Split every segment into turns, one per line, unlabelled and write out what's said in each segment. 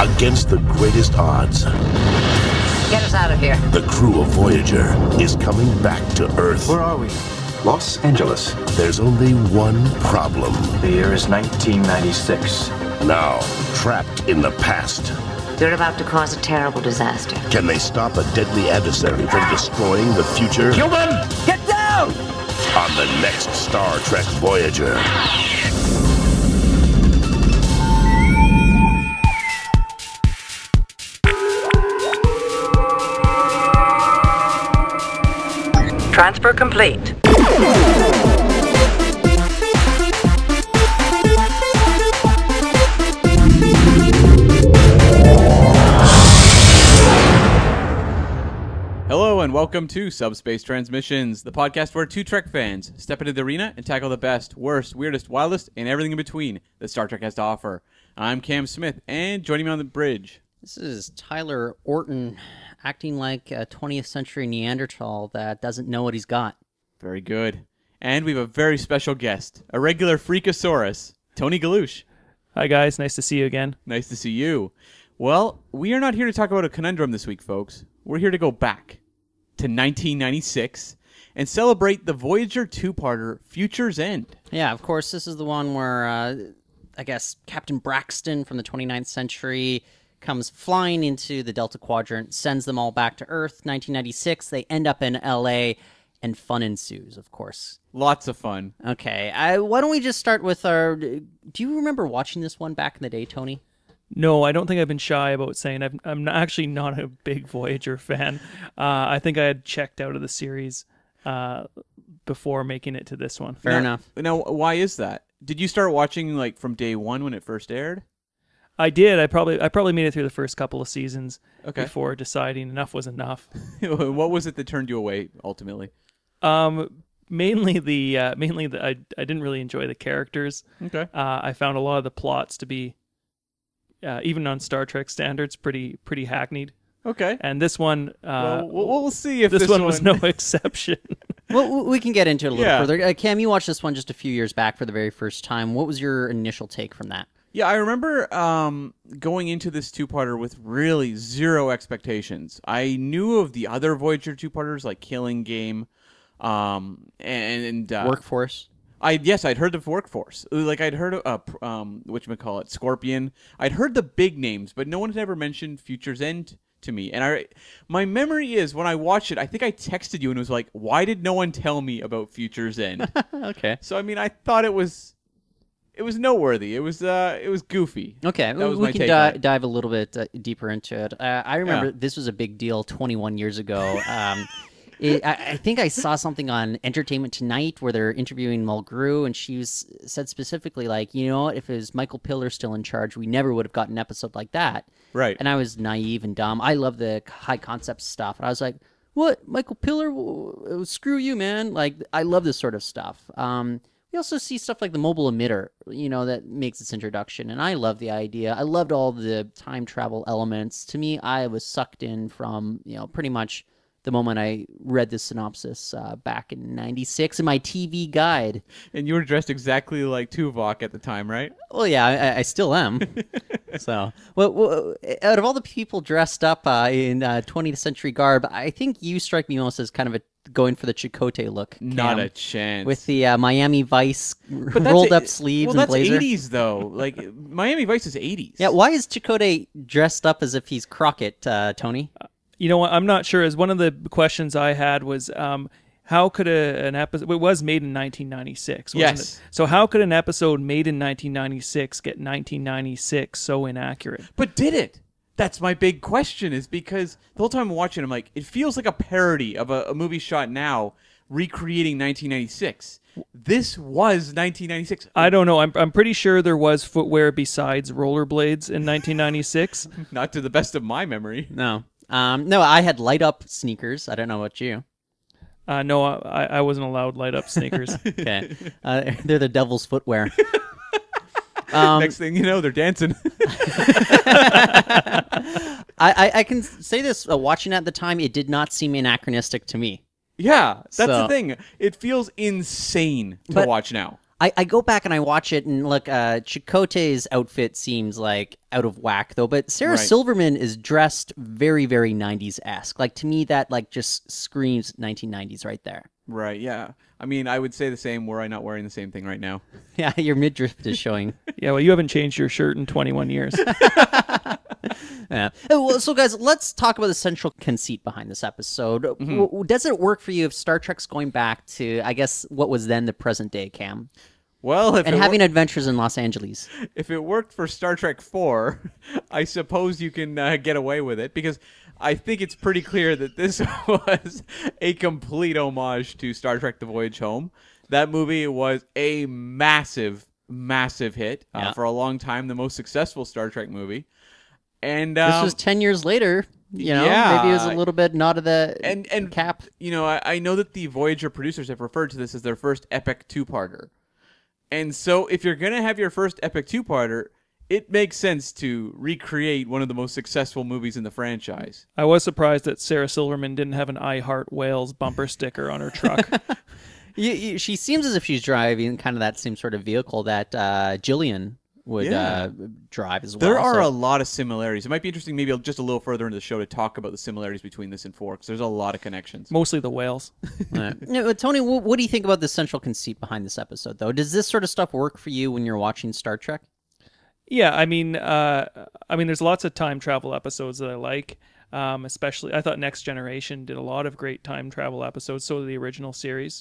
Against the greatest odds,
Get us out of here.
the crew of Voyager is coming back to Earth.
Where are we? Los Angeles.
There's only one problem.
The year is 1996.
Now, trapped in the past.
You're about to cause a terrible disaster.
Can they stop a deadly adversary from destroying the future?
Kill them!
Get down!
On the next Star Trek Voyager.
Transfer complete.
Hello and welcome to Subspace Transmissions, the podcast where two Trek fans step into the arena and tackle the best, worst, weirdest, wildest, and everything in between that Star Trek has to offer. I'm Cam Smith, and joining me on the bridge,
This is Tyler Orton acting like a 20th century Neanderthal that doesn't know what he's got.
very good. And we have a very special guest, a regular Freakosaurus, Tony Galouche.
Hi, guys. Nice to see you again.
Nice to see you. Well, we are not here to talk about a conundrum this week, folks. We're here to go back to 1996 and celebrate the Voyager two-parter Future's End.
Yeah, of course, this is the one where, I guess, Captain Braxton from the 29th century comes flying into the Delta Quadrant, sends them all back to Earth. 1996, they end up in L.A., and fun ensues, of course.
Lots of fun.
Okay, why don't we just start with our... Do you remember watching this one back in the day, Tony?
No, I don't think I've been shy about saying I'm actually not a big Voyager fan. I think I had checked out of the series before making it to this one.
Fair enough.
Now, why is that? Did you start watching like from day one when it first aired?
I did. I probably made it through the first couple of seasons
Okay.
before deciding enough was enough.
What was it that turned you away ultimately?
Mainly the I didn't really enjoy the characters.
Okay.
I found a lot of the plots to be even on Star Trek standards pretty hackneyed.
Okay.
And this one
Well, we'll see if
this one was no exception.
Well, we can get into it a little
Yeah.
further. Cam, you watched this one just a few years back for the very first time. What was your initial take from that?
Yeah, I remember going into this two-parter with really zero expectations. I knew of the other Voyager two-parters like Killing Game, and
Workforce?
I'd heard of Workforce. Like I'd heard of whatchamacallit, Scorpion. I'd heard the big names, but no one had ever mentioned Future's End to me. And my memory is when I watched it, I think I texted you and was like, "Why did no one tell me about Future's End?"
Okay.
So I mean, I thought it was noteworthy. It was goofy.
Okay,
That was
we
my
can
take on it.
dive a little bit deeper into it. I remember this was a big deal 21 years ago. I think I saw something on Entertainment Tonight where they're interviewing Mulgrew, and said specifically, like, you know, if it was Michael Piller still in charge, we never would have gotten an episode like that.
Right.
And I was naive and dumb. I love the high concept stuff. And I was like, what? Michael Piller? Screw you, man. Like, I love this sort of stuff. We also see stuff like the mobile emitter, you know, that makes its introduction. And I love the idea. I loved all the time travel elements. To me, I was sucked in from, you know, pretty much the moment I read the synopsis back in 96 in my TV guide.
And you were dressed exactly like Tuvok at the time, right?
Well, yeah, I still am. So, well, out of all the people dressed up in 20th century garb, I think you strike me most as kind of going for the Chakotay look. Cam,
Not a chance.
with the Miami Vice
But that's
rolled up sleeves
well,
and blazer.
that's 80s though. Like Miami Vice is 80s.
Yeah, why is Chakotay dressed up as if he's Crockett, Tony?
You know what? I'm not sure. As one of the questions I had was, how could an episode? It was made in 1996, wasn't
Yes.
it? So how could an episode made in 1996 get 1996 so inaccurate?
But did it? That's my big question, is because the whole time I'm watching, I'm like, it feels like a parody of a movie shot now, recreating 1996. This was 1996.
I don't know. I'm pretty sure there was footwear besides rollerblades in 1996.
Not to the best of my memory.
No. No, I had light up sneakers. I don't know about you.
No, I wasn't allowed light up sneakers.
Okay. They're the devil's footwear.
Next thing you know, they're dancing.
I can say this, watching at the time, it did not seem anachronistic to me.
Yeah, that's the
So-
thing. It feels insane to
But-
watch now.
I go back and I watch it, and look, Chakotay's outfit seems like out of whack, though. But Sarah
Right.
Silverman is dressed very, very 90s-esque. Like, to me, that like just screams 1990s right there.
Right, yeah. I mean, I would say the same were I not wearing the same thing right now.
Yeah, your midriff is showing.
Yeah, well, you haven't changed your shirt in 21 years.
Yeah. Well, so, guys, let's talk about the central conceit behind this episode. Does it work for you if Star Trek's going back to, I guess, what was then the present day, Cam?
Well,
And having adventures in Los Angeles.
if it worked for Star Trek 4, I suppose you can get away with it, because I think it's pretty clear that this was a complete homage to Star Trek The Voyage Home. That movie was a massive, massive hit.
Yeah.
For a long time, the most successful Star Trek movie. And
This was 10 years later. You know,
yeah.
maybe it was a little bit not of the
and
cap.
You know, I know that the Voyager producers have referred to this as their first epic two-parter. And so if you're going to have your first epic two-parter, it makes sense to recreate one of the most successful movies in the franchise.
I was surprised that Sarah Silverman didn't have an I Heart Wales bumper sticker on her truck.
She seems as if she's driving kind of that same sort of vehicle that Jillian would
Yeah.
drive as well.
There are
so-
a lot of similarities. It might be interesting maybe just a little further into the show to talk about the similarities between this and 4, because there's a lot of connections.
Mostly the whales.
No, Tony, what do you think about the central conceit behind this episode, though? Does this sort of stuff work for you when you're watching Star Trek?
Yeah, I mean, there's lots of time travel episodes that I like. Especially, I thought Next Generation did a lot of great time travel episodes. So did the original series.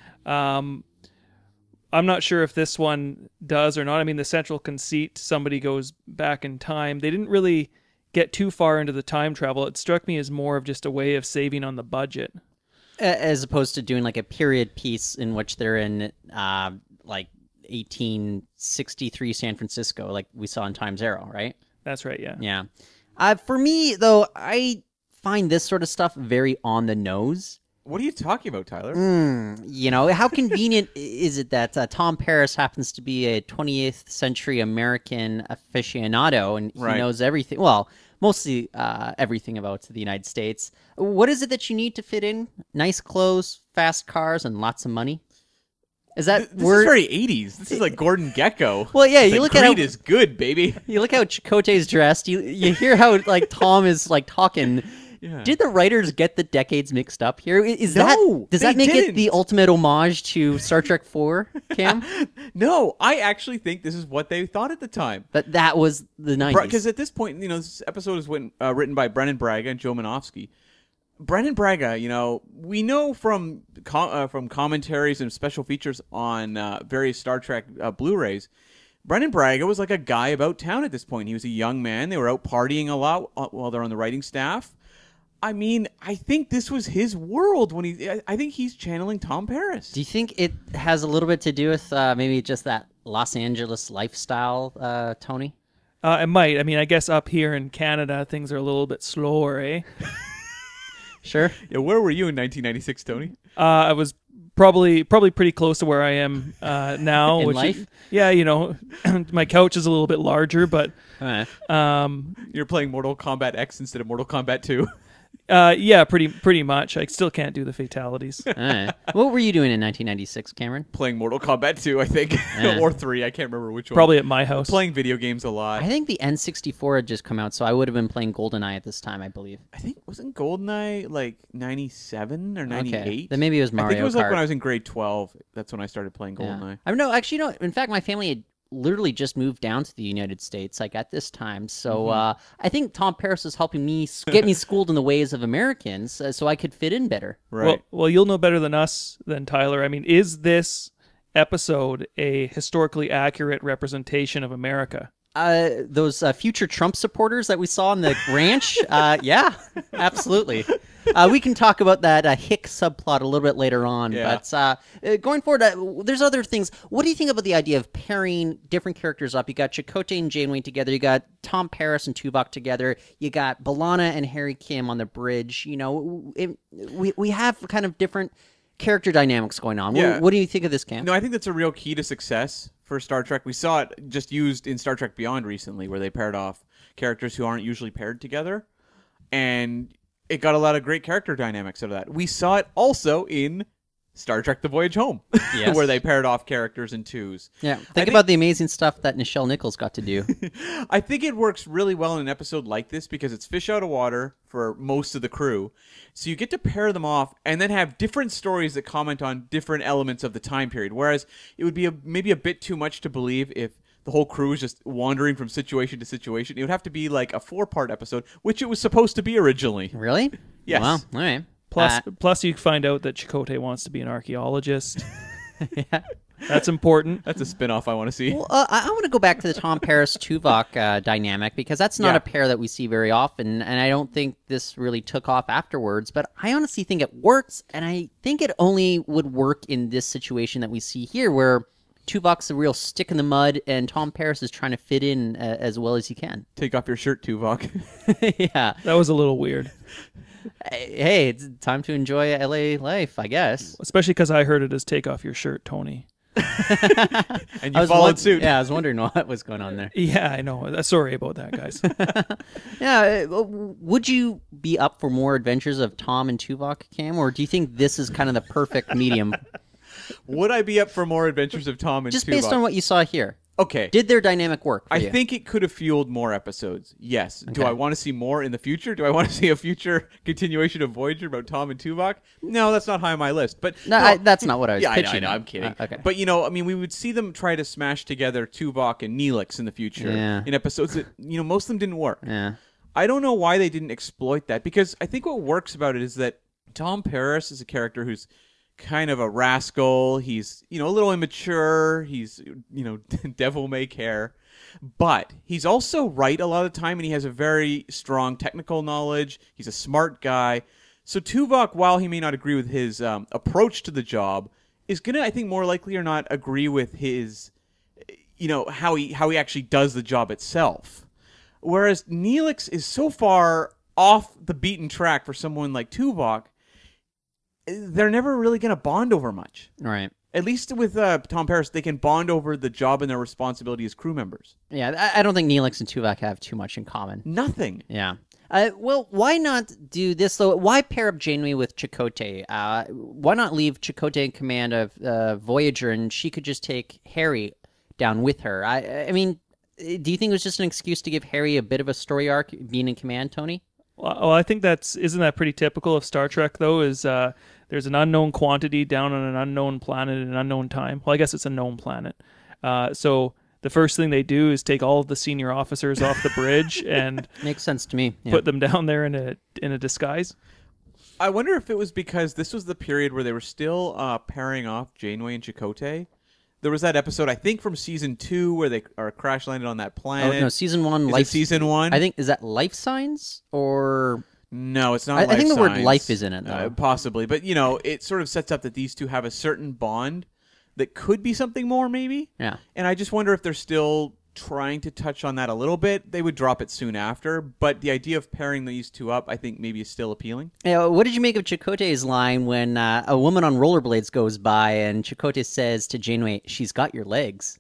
I'm not sure if this one does or not. I mean, the central conceit, somebody goes back in time. They didn't really get too far into the time travel. It struck me as more of just a way of saving on the budget.
As opposed to doing like a period piece in which they're in like 1863 San Francisco, like we saw in Time's Arrow, right?
That's right, yeah.
Yeah. For me, though, I find this sort of stuff very on the nose.
What are you talking about, Tyler?
You know, how convenient is it that Tom Paris happens to be a 20th century American aficionado and he
Right.
knows everything, well, mostly everything about the United States. What is it that you need to fit in? Nice clothes, fast cars, and lots of money? Is that
This
word?
is very 80s. This is like Gordon Gekko.
Well, yeah,
It's
you
like,
look at
greed
how
is good, baby.
you look how Chakotay's dressed. You hear how like Tom is like talking.
Yeah.
Did the writers get the decades mixed up here? Is
No,
that does that
they
make it the
didn't.
ultimate homage to Star Trek 4, Cam?
No, I actually think this is what they thought at the time.
That was the 90s.
Because at this point, you know, this episode is written by Brennan Braga and Joe Manofsky. Brennan Braga, you know, we know from commentaries and special features on various Star Trek Blu-rays, Brennan Braga was like a guy about town at this point. He was a young man. They were out partying a lot while they're on the writing staff. I mean, I think this was his world when I think he's channeling Tom Paris.
Do you think it has a little bit to do with maybe just that Los Angeles lifestyle, Tony?
It might. I mean, I guess up here in Canada, things are a little bit slower, eh?
Sure.
Yeah, where were you in 1996, Tony?
I was probably pretty close to where I am now.
In
which
life?
Is, yeah, you know, my couch is a little bit larger, but
You're playing Mortal Kombat X instead of Mortal Kombat 2.
yeah, pretty much. I still can't do the fatalities.
What were you doing in 1996, Cameron?
Playing Mortal Kombat 2, I think. Or 3, I can't remember which one.
Probably at my house.
Playing video games a lot.
I think the N64 had just come out, so I would have been playing GoldenEye at this time, I believe.
I think, wasn't GoldenEye like 97 or 98?
Okay, then maybe it was Mario
I think it was
Kart.
like when I was in grade 12. That's when I started playing
Yeah.
GoldenEye.
I know. Actually, no. In fact, my family had literally just moved down to the United States, like at this time. So I think Tom Paris is helping me get me schooled in the ways of Americans, so I could fit in better.
Right.
Well, you'll know better than us, than Tyler. I mean, is this episode a historically accurate representation of America?
Those future Trump supporters that we saw on the ranch, yeah, absolutely. We can talk about that Hick subplot a little bit later on.
Yeah.
But going forward, there's other things. What do you think about the idea of pairing different characters up? You got Chakotay and Janeway together. You got Tom Paris and Tuvok together. You got B'Elanna and Harry Kim on the bridge. You know, we have kind of different character dynamics going on.
Yeah.
What do you think of this, Cam?
No, I think that's a real key to success for Star Trek. We saw it just used in Star Trek Beyond recently, where they paired off characters who aren't usually paired together. And it got a lot of great character dynamics out of that. We saw it also in Star Trek: The Voyage Home,
Yes.
where they paired off characters in twos.
Yeah, think about the amazing stuff that Nichelle Nichols got to do.
I think it works really well in an episode like this because it's fish out of water for most of the crew. So you get to pair them off and then have different stories that comment on different elements of the time period. Whereas it would be maybe a bit too much to believe if the whole crew is just wandering from situation to situation. It would have to be like a 4-part episode, which it was supposed to be originally.
Really?
Yes.
Wow. All right.
Plus, you find out that Chakotay wants to be an archaeologist. That's important.
That's a spin-off I want to see.
Well, I want to go back to the Tom Paris Tuvok dynamic because that's not
Yeah.
a pair that we see very often, and I don't think this really took off afterwards. But I honestly think it works, and I think it only would work in this situation that we see here, where Tuvok's a real stick in the mud, and Tom Paris is trying to fit in as well as he can.
Take off your shirt, Tuvok.
Yeah.
That was a little weird,
Hey, it's time to enjoy LA life, I guess.
especially because I heard it as "take off your shirt, Tony."
And you followed suit.
Yeah, I was wondering what was going on there.
Yeah, I know. Sorry about that, guys.
Yeah, would you be up for more adventures of Tom and Tuvok, Cam, or do you think this is kind of the perfect medium?
Would I be up for more adventures of Tom and
Just
Tuvok?
based on what you saw here.
Okay.
Did their dynamic work for
I
you?
think it could have fueled more episodes. Yes. Do
Okay.
I want to see more in the future? Do I want to see a future continuation of Voyager about Tom and Tuvok? No, that's not high on my list. But
No, that's not what I was
yeah,
pitching.
I know, I'm kidding.
Okay.
But I mean, we would see them try to smash together Tuvok and Neelix in the future
Yeah.
in episodes that most of them didn't work.
Yeah.
I don't know why they didn't exploit that because I think what works about it is that Tom Paris is a character who's kind of a rascal. He's, a little immature. He's, devil may care. But he's also right a lot of the time, and he has a very strong technical knowledge. He's a smart guy. So Tuvok, while he may not agree with his approach to the job, is going to, I think, more likely or not agree with his, how he actually does the job itself. Whereas Neelix is so far off the beaten track for someone like Tuvok, they're never really going to bond over much.
Right.
At least with Tom Paris, they can bond over the job and their responsibility as crew members.
Yeah, I don't think Neelix and Tuvok have too much in common.
Nothing.
Yeah. Well, why not do this, though? Why pair up Janeway with Chakotay? Why not leave Chakotay in command of Voyager, and she could just take Harry down with her? I mean, do you think it was just an excuse to give Harry a bit of a story arc being in command, Tony?
Well, I think isn't that pretty typical of Star Trek, though, is there's an unknown quantity down on an unknown planet at an unknown time. Well, I guess it's a known planet. So the first thing they do is take all of the senior officers off the bridge and
Makes sense to me. Yeah.
put them down there in a disguise.
I wonder if it was because this was the period where they were still pairing off Janeway and Chakotay. There was that episode, I think, from season 2 where they are crash landed on that
Oh,
planet.
no, season 1.
Is
Life.
it season 1?
I think, is that Life Signs? Or...
No, it's not.
I think
Life
the word
Signs.
life is in it, though.
Possibly, but it sort of sets up that these two have a certain bond that could be something more, maybe.
Yeah.
And I just wonder if they're still trying to touch on that a little bit. They would drop it soon after, but the idea of pairing these two up, I think, maybe is still appealing.
What did you make of Chakotay's line when a woman on rollerblades goes by and Chakotay says to Janeway, "She's got your legs"?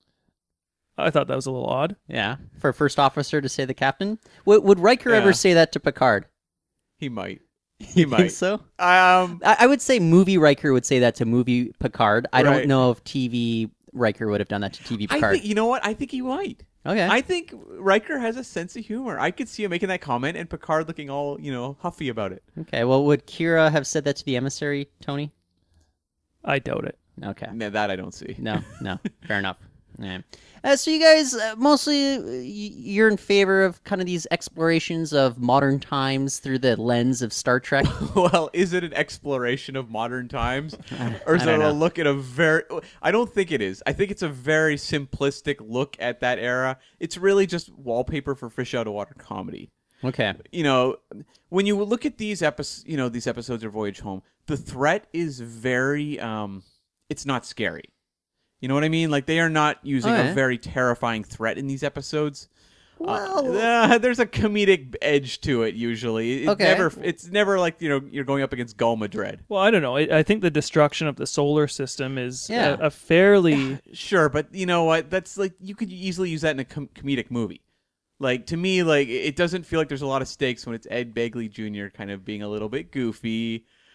I thought that was a little odd.
Yeah, for a first officer to say the captain. Would Riker
Yeah.
ever say that to Picard?
He might.
You
He
think
might.
so?
I
would say movie Riker would say that to movie Picard. I
Right.
don't know if TV Riker would have done that to TV Picard.
think, you know what? I think he might.
Okay.
I think Riker has a sense of humor. I could see him making that comment and Picard looking all, huffy about it.
Okay, well, would Kira have said that to the emissary, Tony?
I doubt it.
Okay.
No, that I don't see.
No, fair enough. Yeah. So you guys, mostly, you're in favor of kind of these explorations of modern times through the lens of Star Trek?
Well, is it an exploration of modern times? Or is
I don't
it a
know.
look at I don't think it is. I think it's a very simplistic look at that era. It's really just wallpaper for fish out of water comedy.
Okay.
When you look at these episodes of Voyage Home, the threat is very, it's not scary. You know what I mean? Like, they are not using
Okay.
a very terrifying threat in these episodes.
Well,
There's a comedic edge to it usually. It's never like you're going up against Gul Madred.
Well, I don't know. I think the destruction of the solar system is
Yeah.
a fairly...
Sure, but you know what? That's like you could easily use that in a comedic movie. Like, to me, like, it doesn't feel like there's a lot of stakes when it's Ed Begley Jr. kind of being a little bit goofy.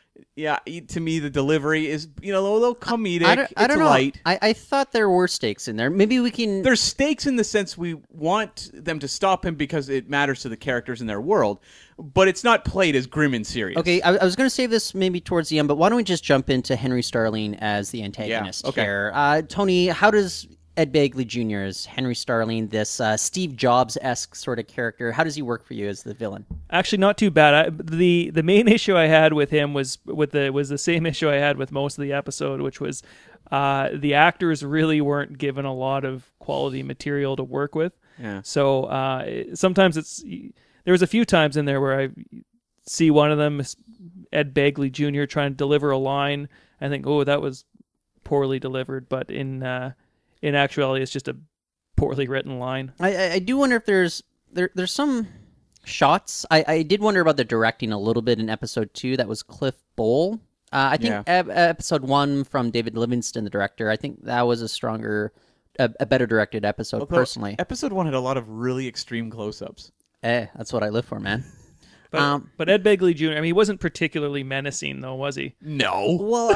Yeah, to me, the delivery is, a little comedic.
I don't
it's
know.
light.
I thought there were stakes in there. Maybe we can.
There's stakes in the sense we want them to stop him because it matters to the characters in their world, but it's not played as grim and serious.
Okay, I was going to save this maybe towards the end, but why don't we just jump into Henry Starling as the antagonist
okay.
here? Tony, how does Ed Begley Jr. as Henry Starling, this Steve Jobs-esque sort of character, how does he work for you as the villain?
Actually, not too bad. The main issue I had with him was the same issue I had with most of the episode, which was the actors really weren't given a lot of quality material to work with.
Yeah.
So sometimes there was a few times in there where I see one of them, Ed Begley Jr., trying to deliver a line. I think, oh, that was poorly delivered, but in actuality, it's just a poorly written line.
I do wonder if there's some shots. I did wonder about the directing a little bit in episode 2. That was Cliff Bowl. I think episode 1 from David Livingston, the director. I think that was a better directed episode.
Although
personally.
Episode 1 had a lot of really extreme close-ups.
That's what I live for, man.
But Ed Begley Jr., I mean, he wasn't particularly menacing, though, was he?
No.
Well,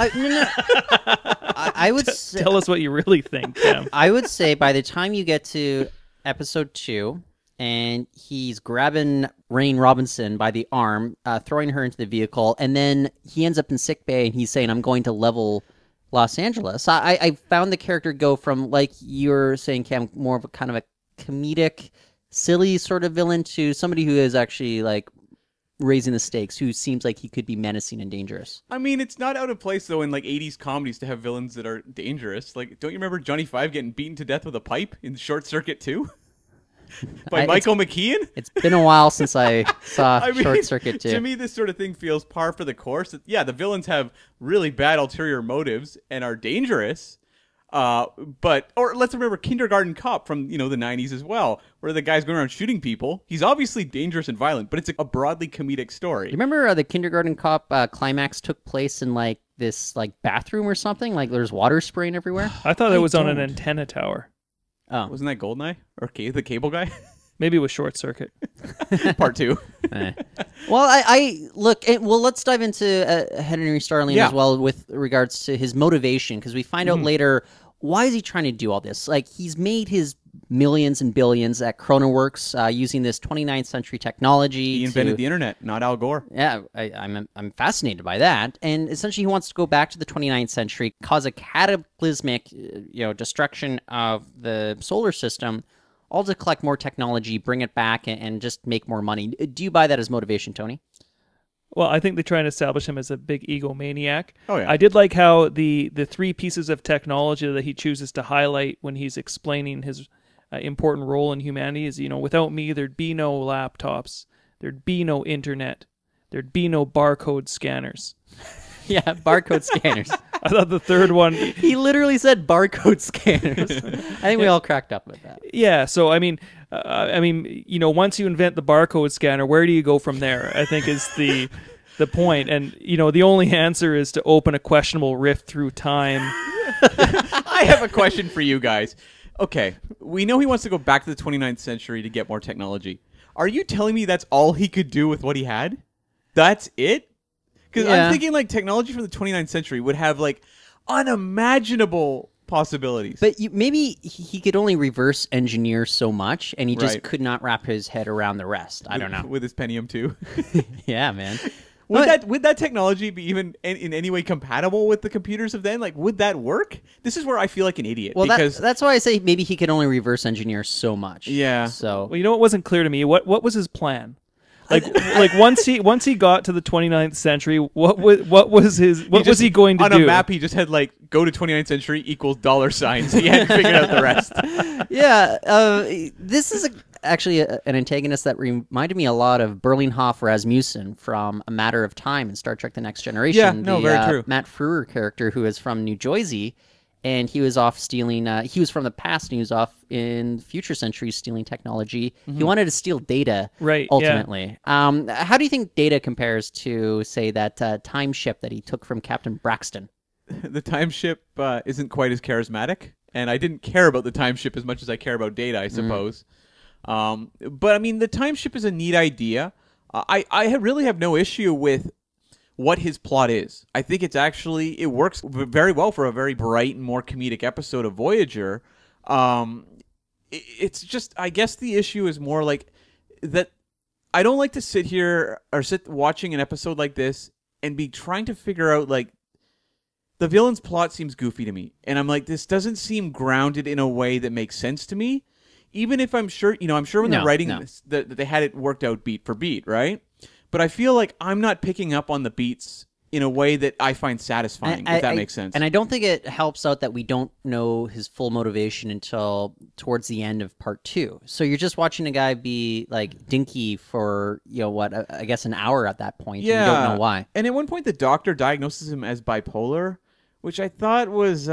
I would say,
Tell us what you really think, Cam.
I would say by the time you get to episode 2, and he's grabbing Rain Robinson by the arm, throwing her into the vehicle, and then he ends up in sickbay, and he's saying, "I'm going to level Los Angeles." I found the character go from, like you're saying, Cam, more of a kind of a comedic, silly sort of villain to somebody who is actually like raising the stakes, who seems like he could be menacing and dangerous.
I mean, it's not out of place, though, in, 80s comedies to have villains that are dangerous. Like, don't you remember Johnny Five getting beaten to death with a pipe in Short Circuit 2? By Michael McKean?
It's been a while since I saw Short Circuit 2.
To me, this sort of thing feels par for the course. Yeah, the villains have really bad ulterior motives and are dangerous. Or let's remember Kindergarten Cop from, the 90s as well, where the guy's going around shooting people. He's obviously dangerous and violent, but it's a broadly comedic story.
You remember the Kindergarten Cop climax took place in this bathroom or something? Like there's water spraying everywhere?
I thought it was on an antenna tower.
Oh.
Wasn't that Goldeneye? Or the cable guy?
Maybe it was Short Circuit.
Part 2.
Well, I look. Well, let's dive into Henry Starling as well with regards to his motivation, because we find out later, why is he trying to do all this? Like, he's made his millions and billions at Cronenworks using this 29th century technology.
He invented the internet, not Al Gore.
Yeah, I'm fascinated by that. And essentially, he wants to go back to the 29th century, cause a cataclysmic, destruction of the solar system, all to collect more technology, bring it back, and just make more money. Do you buy that as motivation, Tony?
Well, I think they try and establish him as a big egomaniac.
Oh, yeah.
I did like how the 3 pieces of technology that he chooses to highlight when he's explaining his important role in humanity is, without me, there'd be no laptops, there'd be no internet, there'd be no barcode scanners.
Yeah, barcode scanners.
I thought the third one...
He literally said barcode scanners. I think we all cracked up with that.
Yeah, so, I mean, once you invent the barcode scanner, where do you go from there, I think is the point. And, the only answer is to open a questionable rift through time.
I have a question for you guys. Okay, we know he wants to go back to the 29th century to get more technology. Are you telling me that's all he could do with what he had? That's it? Because I'm thinking technology from the 29th century would have unimaginable possibilities.
But maybe he could only reverse engineer so much, and he just could not wrap his head around the rest. I don't know.
With his Pentium 2.
Yeah, man.
Would that technology be even in any way compatible with the computers of then? Would that work? This is where I feel like an idiot.
Well,
because
that's why I say maybe he could only reverse engineer so much.
Yeah.
So
well, what wasn't clear to me? What was his plan? Once he got to the 29th century, what was he going to do?
On a map, he just had go to 29th century equals $signs. He hadn't figured out the rest.
Yeah, this is actually an antagonist that reminded me a lot of Berlinghoff Rasmussen from A Matter of Time in Star Trek: The Next Generation.
Yeah, no, very true.
Matt Frewer character who is from New Jersey. And he was off stealing, he was from the past, and he was off in future centuries stealing technology. Mm-hmm. He wanted to steal Data, ultimately. Yeah. How do you think Data compares to, say, that time ship that he took from Captain Braxton?
The time ship isn't quite as charismatic, and I didn't care about the time ship as much as I care about Data, I suppose. But, I mean, the time ship is a neat idea. I really have no issue with what his plot is. I think it works very well for a very bright and more comedic episode of Voyager. It's just, I guess the issue is more like that. I don't like to sit here or sit watching an episode like this and be trying to figure out, like, the villain's plot seems goofy to me. And I'm like, this doesn't seem grounded in a way that makes sense to me. Even if I'm sure when they're writing this, that they had it worked out beat for beat, right? But I feel like I'm not picking up on the beats in a way that I find satisfying, if that makes sense.
And I don't think it helps out that we don't know his full motivation until towards the end of part 2. So you're just watching a guy be like dinky for, I guess an hour at that point.
Yeah.
And you don't know why.
And at one point, the doctor diagnoses him as bipolar, which I thought was...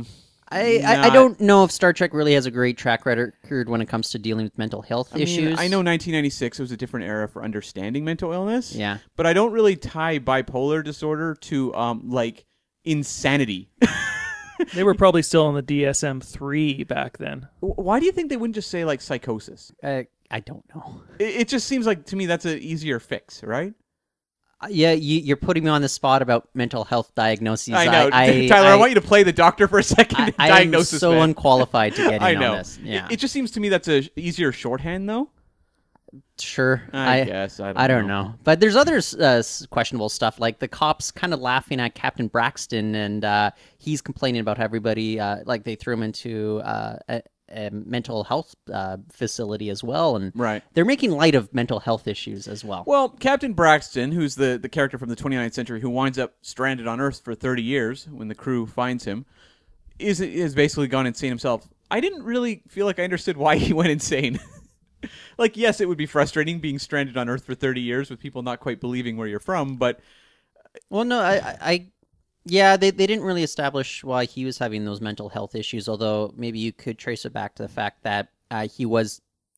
I don't know if Star Trek really has a great track record when it comes to dealing with mental health issues.
I know 1996 was a different era for understanding mental illness.
Yeah.
But I don't really tie bipolar disorder to, like, insanity.
They were probably still on the DSM-3 back then.
Why do you think they wouldn't just say, like, psychosis?
I don't know.
It just seems like, to me, that's an easier fix, right?
Yeah, you're putting me on the spot about mental health diagnoses.
I know. Tyler, I want you to play the doctor for a second. Diagnosis,
I'm so
man.
unqualified to get in
I know.
on this. Yeah.
It just seems to me that's a easier shorthand, though.
Sure.
I guess.
I don't know. But there's other questionable stuff, like the cops kind of laughing at Captain Braxton, and he's complaining about how everybody, like they threw him into a mental health facility as well, and
right.
They're making light of mental health issues as well.
Well, Captain Braxton, who's the character from the 29th century who winds up stranded on Earth for 30 years when the crew finds him, is basically gone insane himself. I didn't really feel like I understood why he went insane. Like, yes, it would be frustrating being stranded on Earth for 30 years with people not quite believing where you're from, but...
Well, no, Yeah, they didn't really establish why he was having those mental health issues, although maybe you could trace it back to the fact that he was,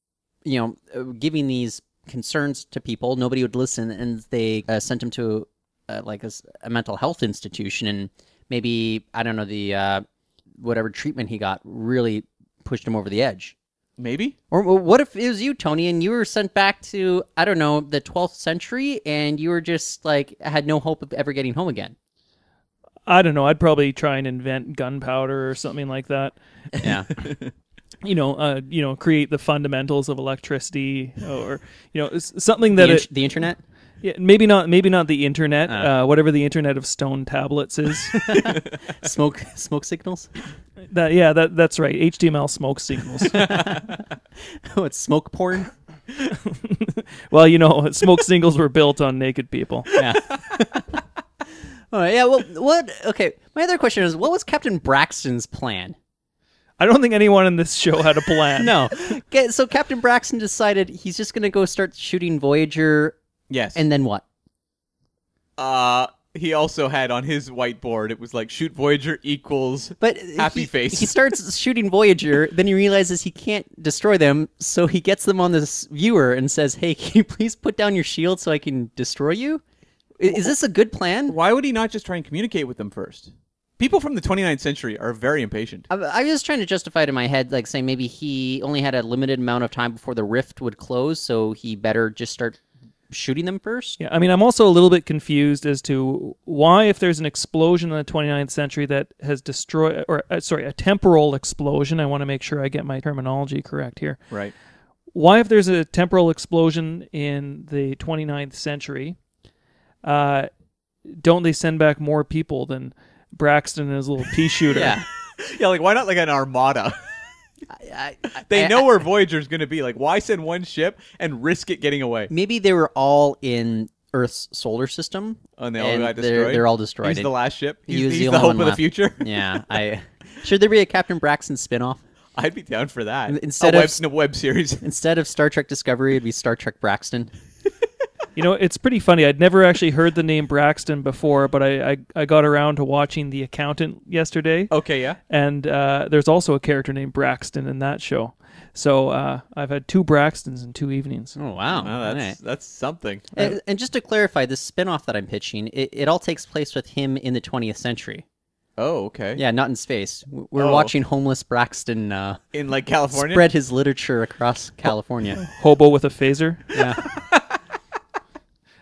giving these concerns to people. Nobody would listen, and they sent him to a mental health institution, and maybe, I don't know, the whatever treatment he got really pushed him over the edge.
Maybe?
Or what if it was you, Tony, and you were sent back to, I don't know, the 12th century, and you were just, had no hope of ever getting home again?
I don't know. I'd probably try and invent gunpowder or something like that.
Yeah.
Create the fundamentals of electricity, or something that
the internet.
Yeah, maybe not the internet. Whatever the internet of stone tablets is.
Smoke signals.
That's right. HTML smoke signals.
Oh, it's smoke porn.
Well, smoke signals were built on naked people.
Yeah. Oh, yeah, well, okay, my other question is, what was Captain Braxton's plan?
I don't think anyone in this show had a plan.
No. Okay, so Captain Braxton decided he's just going to go start shooting Voyager.
Yes.
And then what?
He also had on his whiteboard, it was like, shoot Voyager equals happy face.
He starts shooting Voyager, then he realizes he can't destroy them, so he gets them on this viewer and says, hey, can you please put down your shield so I can destroy you? Is this a good plan?
Why would he not just try and communicate with them first? People from the 29th century are very impatient.
I was trying to justify it in my head, like saying maybe he only had a limited amount of time before the rift would close, so he better just start shooting them first.
Yeah, I mean, I'm also a little bit confused as to why, if there's an explosion in the 29th century that has destroyed, a temporal explosion, I want to make sure I get my terminology correct here.
Right.
Why, if there's a temporal explosion in the 29th century, don't they send back more people than Braxton and his little pea shooter?
Yeah.
Yeah, like, why not like an armada? They know where Voyager's going to be. Like, why send one ship and risk it getting away?
Maybe they were all in Earth's solar system.
Oh, and they all got destroyed?
They're all destroyed.
He's the last ship?
He was
He's the
only
hope
one
of the
left.
future?
Yeah. Should there be a Captain Braxton spinoff?
I'd be down for that.
Instead
of web series.
Instead of Star Trek Discovery, it'd be Star Trek Braxton.
It's pretty funny. I'd never actually heard the name Braxton before, but I got around to watching The Accountant yesterday.
Okay, yeah.
And there's also a character named Braxton in that show. So I've had 2 Braxtons in 2 evenings.
Oh, wow.
That's something.
And just to clarify, this spinoff that I'm pitching, it all takes place with him in the 20th century.
Oh, okay.
Yeah, not in space. We're watching homeless Braxton
in like California
spread his literature across California.
Hobo with a phaser.
Yeah.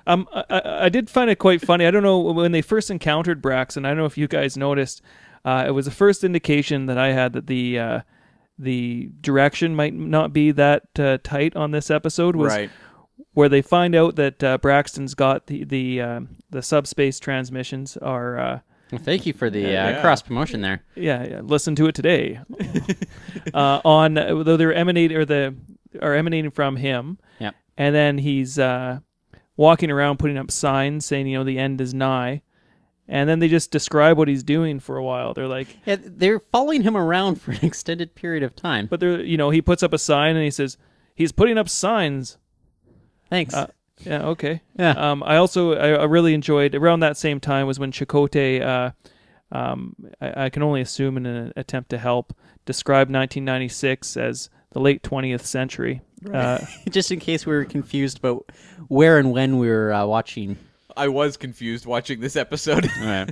I did find it quite funny. I don't know, when they first encountered Braxton, I don't know if you guys noticed, it was the first indication that I had that the direction might not be that tight on this episode, was
Right.
where they find out that Braxton's got the subspace transmissions are
Well, thank you for the
Yeah.
cross promotion there.
yeah, listen to it today. On though they're emanating from him.
Yep.
And then he's walking around putting up signs saying, the end is nigh. And then they just describe what he's doing for a while. They're like,
Yeah, they're following him around for an extended period of time.
but he puts up a sign and he says, he's putting up signs.
Thanks.
Yeah, okay.
Yeah.
I really enjoyed, around that same time was when Chakotay, I can only assume in an attempt to help, described 1996 as the late 20th century.
Just in case we were confused about where and when we were watching.
I was confused watching this episode.
Yeah.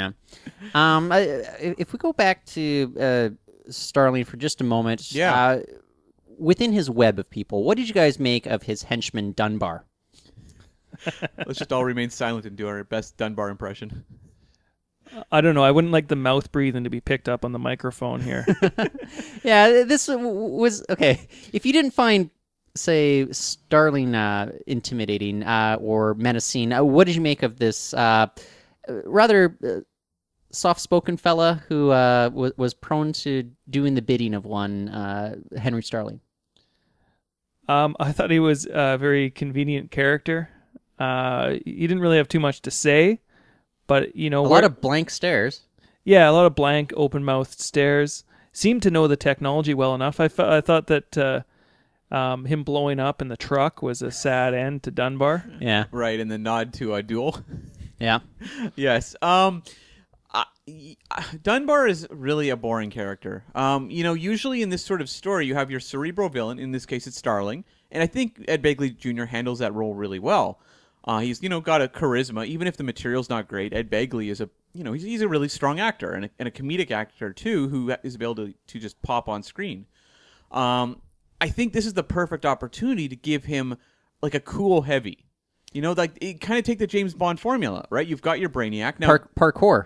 If we go back to Starling for just a moment,
Yeah.
within his web of people, what did you guys make of his henchman Dunbar?
Let's just all remain silent and do our best Dunbar impression.
I don't know. I wouldn't like the mouth breathing to be picked up on the microphone here.
Yeah, this was okay. If you didn't find, say, Starling intimidating or menacing, what did you make of this rather soft-spoken fella who was prone to doing the bidding of one Henry Starling?
I thought he was a very convenient character. He didn't really have too much to say, but
A lot of blank stares.
Yeah, a lot of blank, open-mouthed stares. Seemed to know the technology well enough. I thought that him blowing up in the truck was a sad end to Dunbar.
Yeah,
Right, and the nod to a duel.
yeah.
Yes. Dunbar is really a boring character. Usually in this sort of story, you have your cerebral villain. In this case, it's Starling, and I think Ed Begley Jr. handles that role really well. He's got a charisma, even if the material's not great. Ed Begley is he's a really strong actor and a comedic actor too, who is able to just pop on screen. I think this is the perfect opportunity to give him like a cool heavy. It kind of take the James Bond formula, right? You've got your Brainiac now.
Parkour.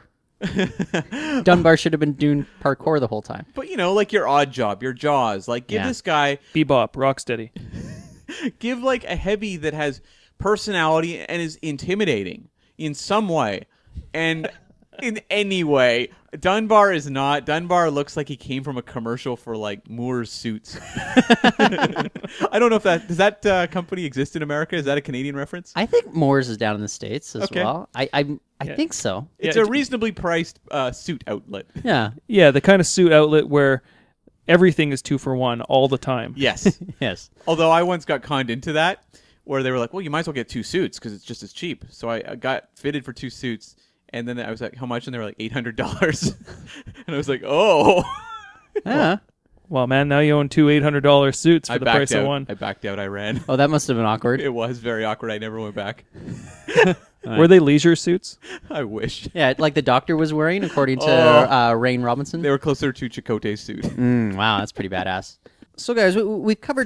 Dunbar should have been doing parkour the whole time.
But like your Odd Job, your Jaws, like give
Yeah.
this guy,
Bebop, Rocksteady.
give like a heavy that has personality and is intimidating in some way, and in any way. Dunbar is not. Dunbar looks like he came from a commercial for like Moore's suits. I don't know if does that company exist in America? Is that a Canadian reference?
I think Moore's is down in the States as
Okay.
well. I think so.
It's
Yeah,
a reasonably priced suit outlet.
Yeah.
Yeah, the kind of suit outlet where everything is 2 for 1 all the time.
Yes.
Yes.
Although I once got conned into that, where they were like, well, you might as well get 2 suits because it's just as cheap. So I got fitted for 2 suits, and then I was like, how much? And they were like $800. And I was like, oh.
Yeah.
Well, man, now you own 2 $800 suits for
I
the
backed
price
out.
of one.
I backed out. I ran.
Oh, that must have been awkward.
It was very awkward. I never went back.
Were they leisure suits?
I wish.
Yeah, like the doctor was wearing, according to Rain Robinson.
They were closer to Chakotay's suit.
Wow, that's pretty badass. So, guys, we've covered,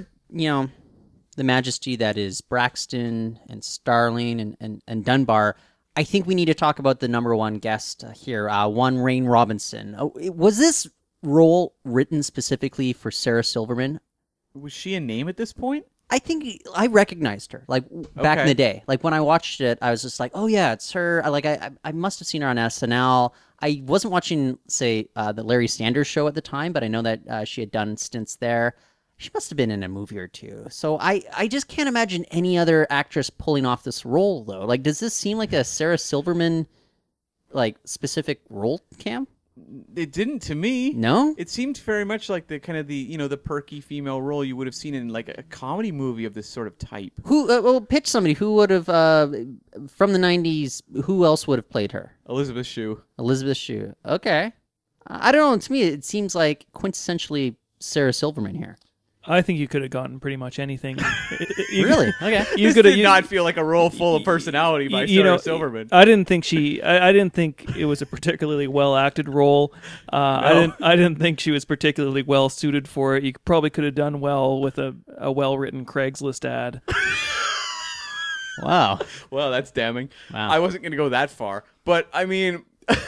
the majesty that is Braxton and Starling and Dunbar. I think we need to talk about the number one guest here, one Rain Robinson. Was this role written specifically for Sarah Silverman?
Was she a name at this point?
I think I recognized her, like, back in
Okay.
the day. Like, when I watched it, I was just like, oh, yeah, it's her. I must have seen her on SNL. I wasn't watching, say, the Larry Sanders Show at the time, but I know that she had done stints there. She must have been in a movie or two. So I just can't imagine any other actress pulling off this role, though. Like, does this seem like a Sarah Silverman, like, specific role, Cam?
It didn't to me.
No?
It seemed very much like the kind of the perky female role you would have seen in like a comedy movie of this sort of type.
Who, well, pitch somebody who would have, from the 90s, who else would have played her?
Elizabeth Shue.
Elizabeth Shue. Okay. I don't know. To me, it seems like quintessentially Sarah Silverman here.
I think you could have gotten pretty much anything.
Really? Okay.
You
This
could
did not feel like a role full of personality by Sarah Silverman.
I didn't think I didn't think it was a particularly well acted role. I didn't think she was particularly well suited for it. You probably could have done well with a well written Craigslist ad.
Wow.
Well, that's damning.
Wow.
I wasn't going to go that far, but I mean,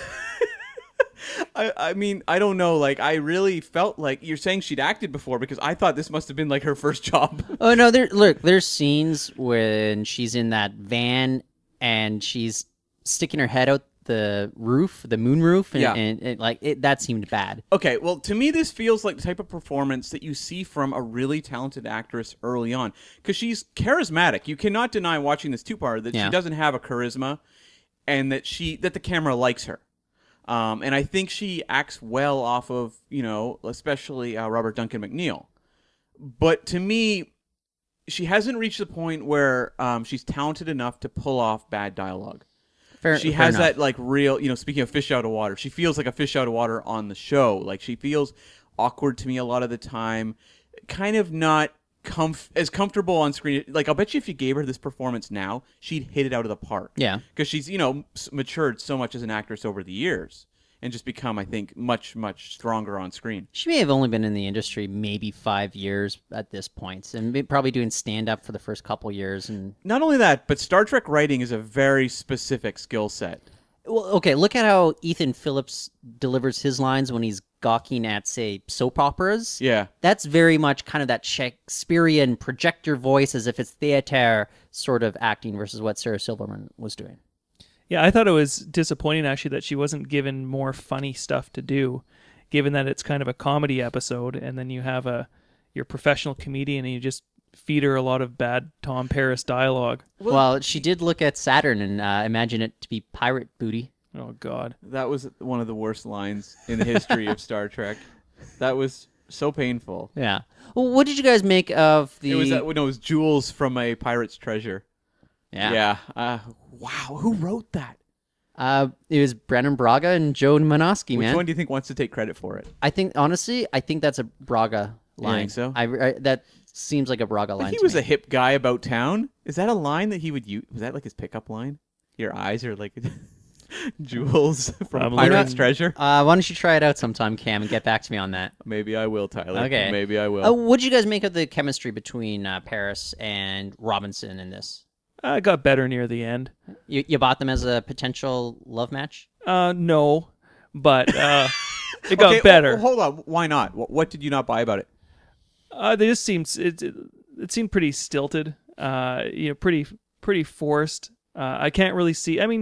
I mean, I don't know. Like, I really felt like you're saying she'd acted before because I thought this must have been like her first job.
Oh no, there's scenes when she's in that van and she's sticking her head out the roof, the moon roof, and,
Yeah.
and like that seemed bad.
Okay, well, to me, this feels like the type of performance that you see from a really talented actress early on because she's charismatic. You cannot deny watching this two-parter that
Yeah.
she doesn't have a charisma and that the camera likes her. And I think she acts well off of, especially Robert Duncan McNeil. But to me, she hasn't reached the point where she's talented enough to pull off bad dialogue. She has
enough.
that like real, speaking of fish out of water, she feels like a fish out of water on the show. Like she feels awkward to me a lot of the time, kind of not as comfortable on screen. Like I'll bet you if you gave her this performance now, she'd hit it out of the park.
Yeah.
Because she's, matured so much as an actress over the years and just become, I think, much, much stronger on screen.
She may have only been in the industry maybe 5 years at this point, and probably doing stand-up for the first couple years. And
Not only that, but Star Trek writing is a very specific skill set.
well, okay, look at how Ethan Phillips delivers his lines when he's gawking at, say, soap operas.
Yeah.
That's very much kind of that Shakespearean projector voice, as if it's theater sort of acting versus what Sarah Silverman was doing.
Yeah, I thought it was disappointing actually that she wasn't given more funny stuff to do, given that it's kind of a comedy episode, and then you have your professional comedian and you just feed her a lot of bad Tom Paris dialogue.
Well, she did look at Saturn and imagine it to be pirate booty.
Oh God.
That was one of the worst lines in the history of Star Trek. That was so painful.
Yeah. Well, what did you guys make of the?
It was Jules from A Pirate's Treasure.
Yeah.
Yeah. Wow. Who wrote that?
It was Brennan Braga and Joe Manosky,
Which
man.
one do you think wants to take credit for it?
I think honestly, that's a Braga line.
think so?
That seems like a Braga line.
He
to
was
me.
a hip guy about town. Is that a line that he would use? Was that like his pickup line? Your eyes are like Jules from Pirate's Treasure.
Why don't you try it out sometime, Cam, and get back to me on that?
Maybe I will, Tyler.
Okay.
Maybe I will.
What did you guys make of the chemistry between Paris and Robinson in this?
It got better near the end.
You bought them as a potential love match?
No, but it got
Okay,
better.
Hold on. Why not? What did you not buy about it?
They just seemed it seemed pretty stilted. Pretty forced. I can't really see. I mean,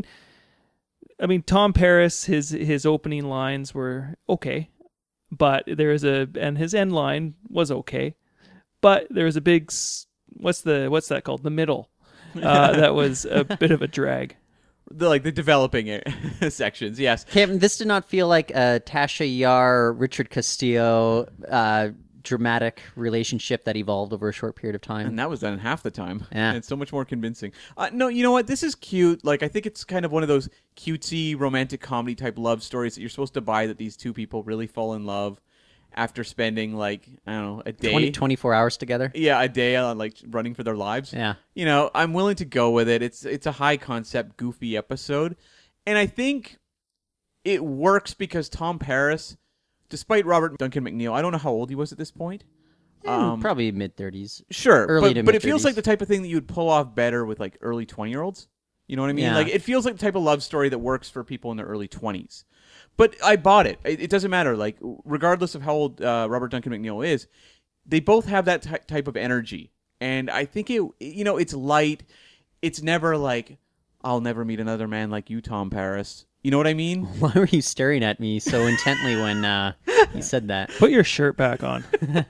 Tom Paris, his opening lines were okay, but and his end line was okay, but there was a big what's that called? The middle. That was a bit of a drag.
The developing sections, yes.
Cam, this did not feel like a Tasha Yar, Richard Castillo dramatic relationship that evolved over a short period of time.
And that was done in half the time.
Yeah.
And it's so much more convincing. No, you know what? This is cute. Like, I think it's kind of one of those cutesy romantic comedy type love stories that you're supposed to buy, that these two people really fall in love after spending, like, I don't know, a day.
24 hours together.
Yeah, a day on, like, running for their lives.
Yeah.
I'm willing to go with it. It's a high concept, goofy episode. And I think it works because Tom Paris, despite Robert Duncan McNeil, I don't know how old he was at this point.
Probably mid-30s.
Sure,
Early to
but it feels
mid-30s.
like the type of thing that you would pull off better with like early 20-year-olds. You know what I mean?
Yeah.
Like it feels like the type of love story that works for people in their early 20s. But I bought it. It doesn't matter. Like regardless of how old Robert Duncan McNeil is, they both have that type of energy. And I think it's light. It's never like, I'll never meet another man like you, Tom Paris. You know what I mean?
Why were you staring at me so intently when you said that?
Put your shirt back on.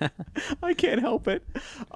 I can't help it.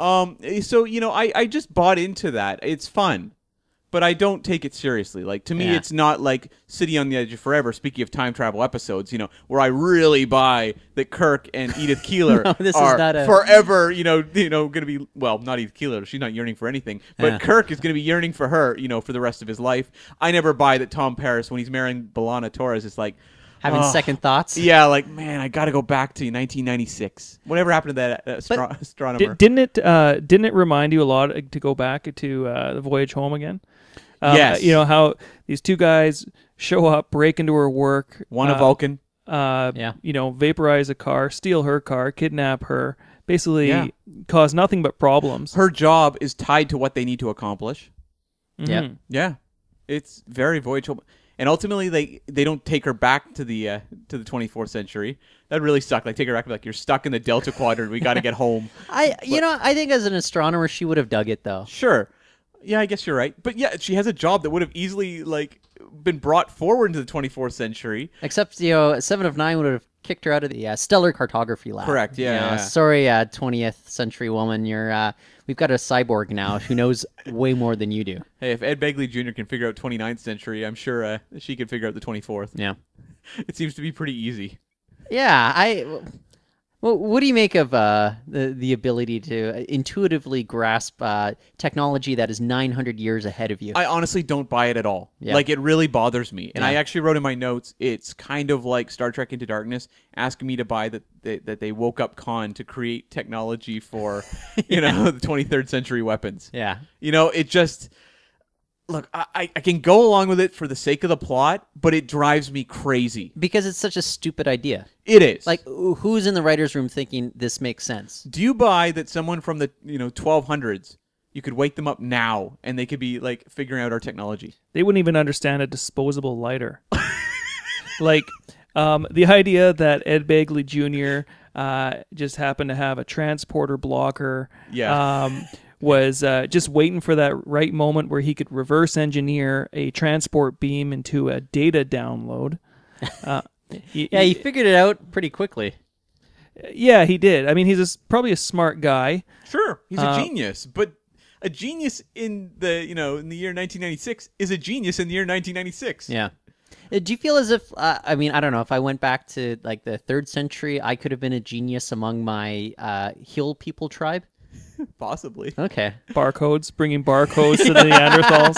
So, I just bought into that. It's fun, but I don't take it seriously. Like, to me,
Yeah.
it's not like City on the Edge of Forever, speaking of time travel episodes, where I really buy that Kirk and Edith Keeler
No, this is
are
not a-
forever, going to be, well, not Edith Keeler. She's not yearning for anything, but
Yeah.
Kirk is going to be yearning for her, for the rest of his life. I never buy that Tom Paris, when he's marrying B'Elanna Torres, is like,
Having second thoughts?
yeah, like, man, I got to go back to 1996. Whatever happened to that astronomer?
Didn't it remind you a lot to go back to the voyage home again?
Yes.
How these two guys show up, break into her work.
One a Vulcan.
Yeah.
Vaporize a car, steal her car, kidnap her, basically
Yeah.
cause nothing but problems.
Her job is tied to what they need to accomplish.
Yeah.
Yeah, it's very Voyage Home. And ultimately, they don't take her back to the 24th century. That really sucked. Like, take her back, like, you're stuck in the Delta Quadrant. We got to get home.
I think as an astronomer, she would have dug it though.
Sure. Yeah, I guess you're right. But yeah, she has a job that would have easily been brought forward into the 24th century.
Except, Seven of Nine would have kicked her out of the stellar cartography lab.
Correct, yeah, yeah.
Sorry, 20th century woman. We've got a cyborg now who knows way more than you do.
Hey, if Ed Begley Jr. can figure out 29th century, I'm sure she can figure out the 24th.
Yeah.
It seems to be pretty easy.
Yeah, Well, what do you make of the ability to intuitively grasp technology that is 900 years ahead of you?
I honestly don't buy it at all.
Yeah.
Like, it really bothers me. And
Yeah.
I actually wrote in my notes, it's kind of like Star Trek Into Darkness asking me to buy that they woke up Khan to create technology for, the 23rd century weapons.
Yeah.
It just... Look, I can go along with it for the sake of the plot, but it drives me crazy.
Because it's such a stupid idea.
It is.
Like, who's in the writer's room thinking this makes sense?
Do you buy that someone from the 1200s, you could wake them up now and they could be like figuring out our technology?
They wouldn't even understand a disposable lighter. The idea that Ed Begley Jr. Just happened to have a transporter blocker.
Yeah.
Was just waiting for that right moment where he could reverse engineer a transport beam into a data download.
He figured it out pretty quickly.
Yeah, he did. I mean, he's probably a smart guy.
Sure, he's a genius, but a genius in the in the year 1996 is a genius in the year 1996.
Yeah. Do you feel as if, I don't know, if I went back to like the 3rd century, I could have been a genius among my hill people tribe?
Possibly.
Okay.
Bringing barcodes to the Neanderthals.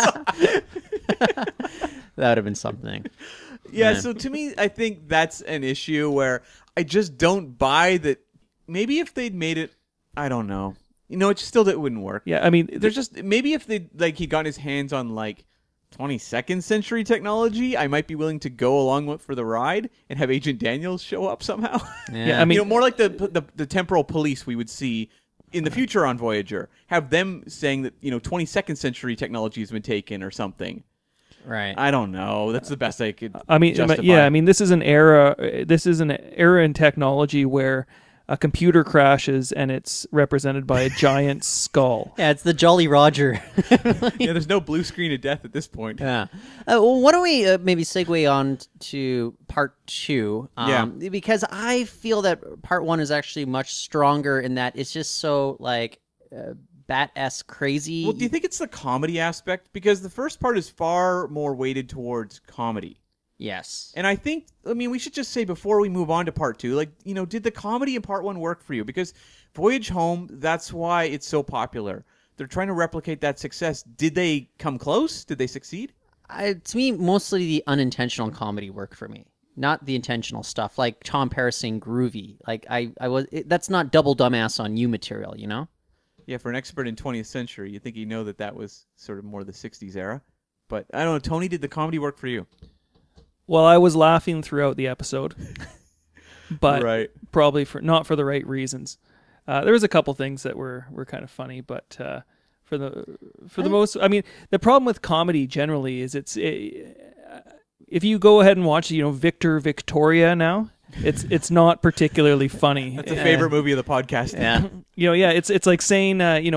That would have been something.
Yeah, so to me, I think that's an issue where I just don't buy that. Maybe if they'd made it, I don't know. It still wouldn't work.
Yeah, I mean,
There's just, maybe if he got his hands on 22nd century technology, I might be willing to go along for the ride and have Agent Daniels show up somehow.
Yeah, I mean,
more like the temporal police we would see in the future on Voyager. Have them saying that 22nd century technology has been taken or something.
Right.
I don't know. That's the best I could.
I mean,
justify.
yeah. I mean, this is an era. This is an era in technology where a computer crashes and it's represented by a giant skull.
Yeah, it's the Jolly Roger.
Yeah, there's no blue screen of death at this point.
Yeah. Well, why don't we maybe segue on to part 2?
Yeah.
Because I feel that part 1 is actually much stronger in that it's just so bat-esque crazy.
Well, do you think it's the comedy aspect? Because the first part is far more weighted towards comedy.
Yes.
And I think, we should just say before we move on to part 2, did the comedy in part 1 work for you? Because Voyage Home, that's why it's so popular. They're trying to replicate that success. Did they come close? Did they succeed?
To me, mostly the unintentional comedy worked for me, not the intentional stuff. Like Tom Paris saying groovy. Like that's not double dumbass on you material,
Yeah, for an expert in 20th century, you'd think he'd know that was sort of more the 60s era. But I don't know, Tony, did the comedy work for you?
Well, I was laughing throughout the episode, but
Right.
probably not for the right reasons. There was a couple things that were kind of funny, but for the most, I mean, the problem with comedy generally is if you go ahead and watch, Victor Victoria now, it's not particularly funny.
That's a favorite movie of the podcast.
Yeah.
It's like saying,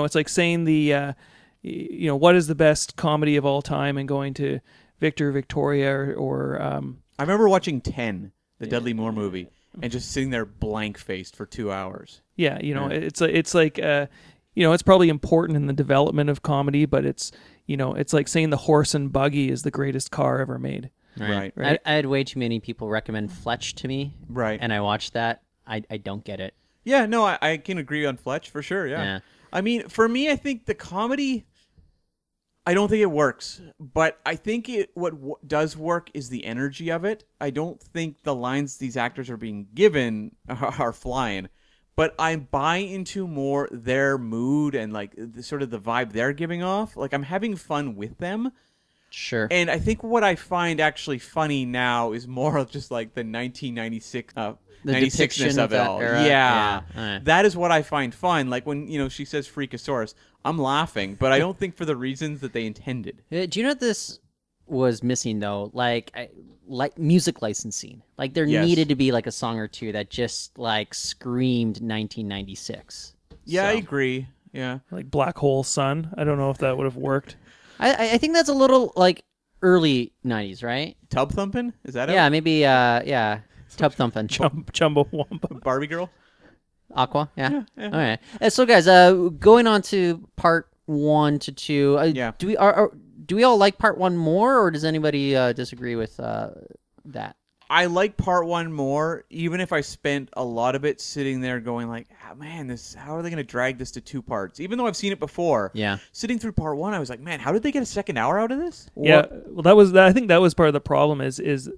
what is the best comedy of all time, and going to Victor Victoria or
I remember watching 10, the Dudley Moore movie, and just sitting there blank-faced for 2 hours.
Yeah, it's like it's probably important in the development of comedy, but it's like saying the Horse and Buggy is the greatest car ever made.
Right.
I had way too many people recommend Fletch to me.
Right.
And I watched that. I don't get it.
Yeah, no, I can agree on Fletch for sure, yeah. I mean, for me, I think the comedy, I don't think it works, but I think what does work is the energy of it. I don't think the lines these actors are being given are flying, but I buy into more their mood and the vibe they're giving off. Like, I'm having fun with them.
Sure.
And I think what I find actually funny now is more of just like the 1996
The
96ness
depiction
of
of
it
that
all.
era?
Yeah.
Yeah.
That is what I find fun. Like when, she says Freakosaurus, I'm laughing, but I don't think for the reasons that they intended.
Do you know what this was missing though? Like music licensing. Like there
Yes.
needed to be like a song or two that just like screamed 1996.
Yeah,
So,
I agree. Yeah.
Like Black Hole Sun. I don't know if that would have worked.
I think that's a little like early 90s, right?
Tub thumping? Is that
Yeah,
it?
maybe Tub Thumping.
Chumbawamba.
Barbie girl?
Aqua, yeah. All right. So guys, going on to part 1 to 2.
Yeah.
Do we all like part 1 more, or does anybody disagree with that?
I like part 1 more, even if I spent a lot of it sitting there going like, man, how are they going to drag this to 2 parts? Even though I've seen it before.
Yeah.
Sitting through part 1, I was like, man, how did they get a second hour out of this?
Yeah, well, I think that was part of the problem. Is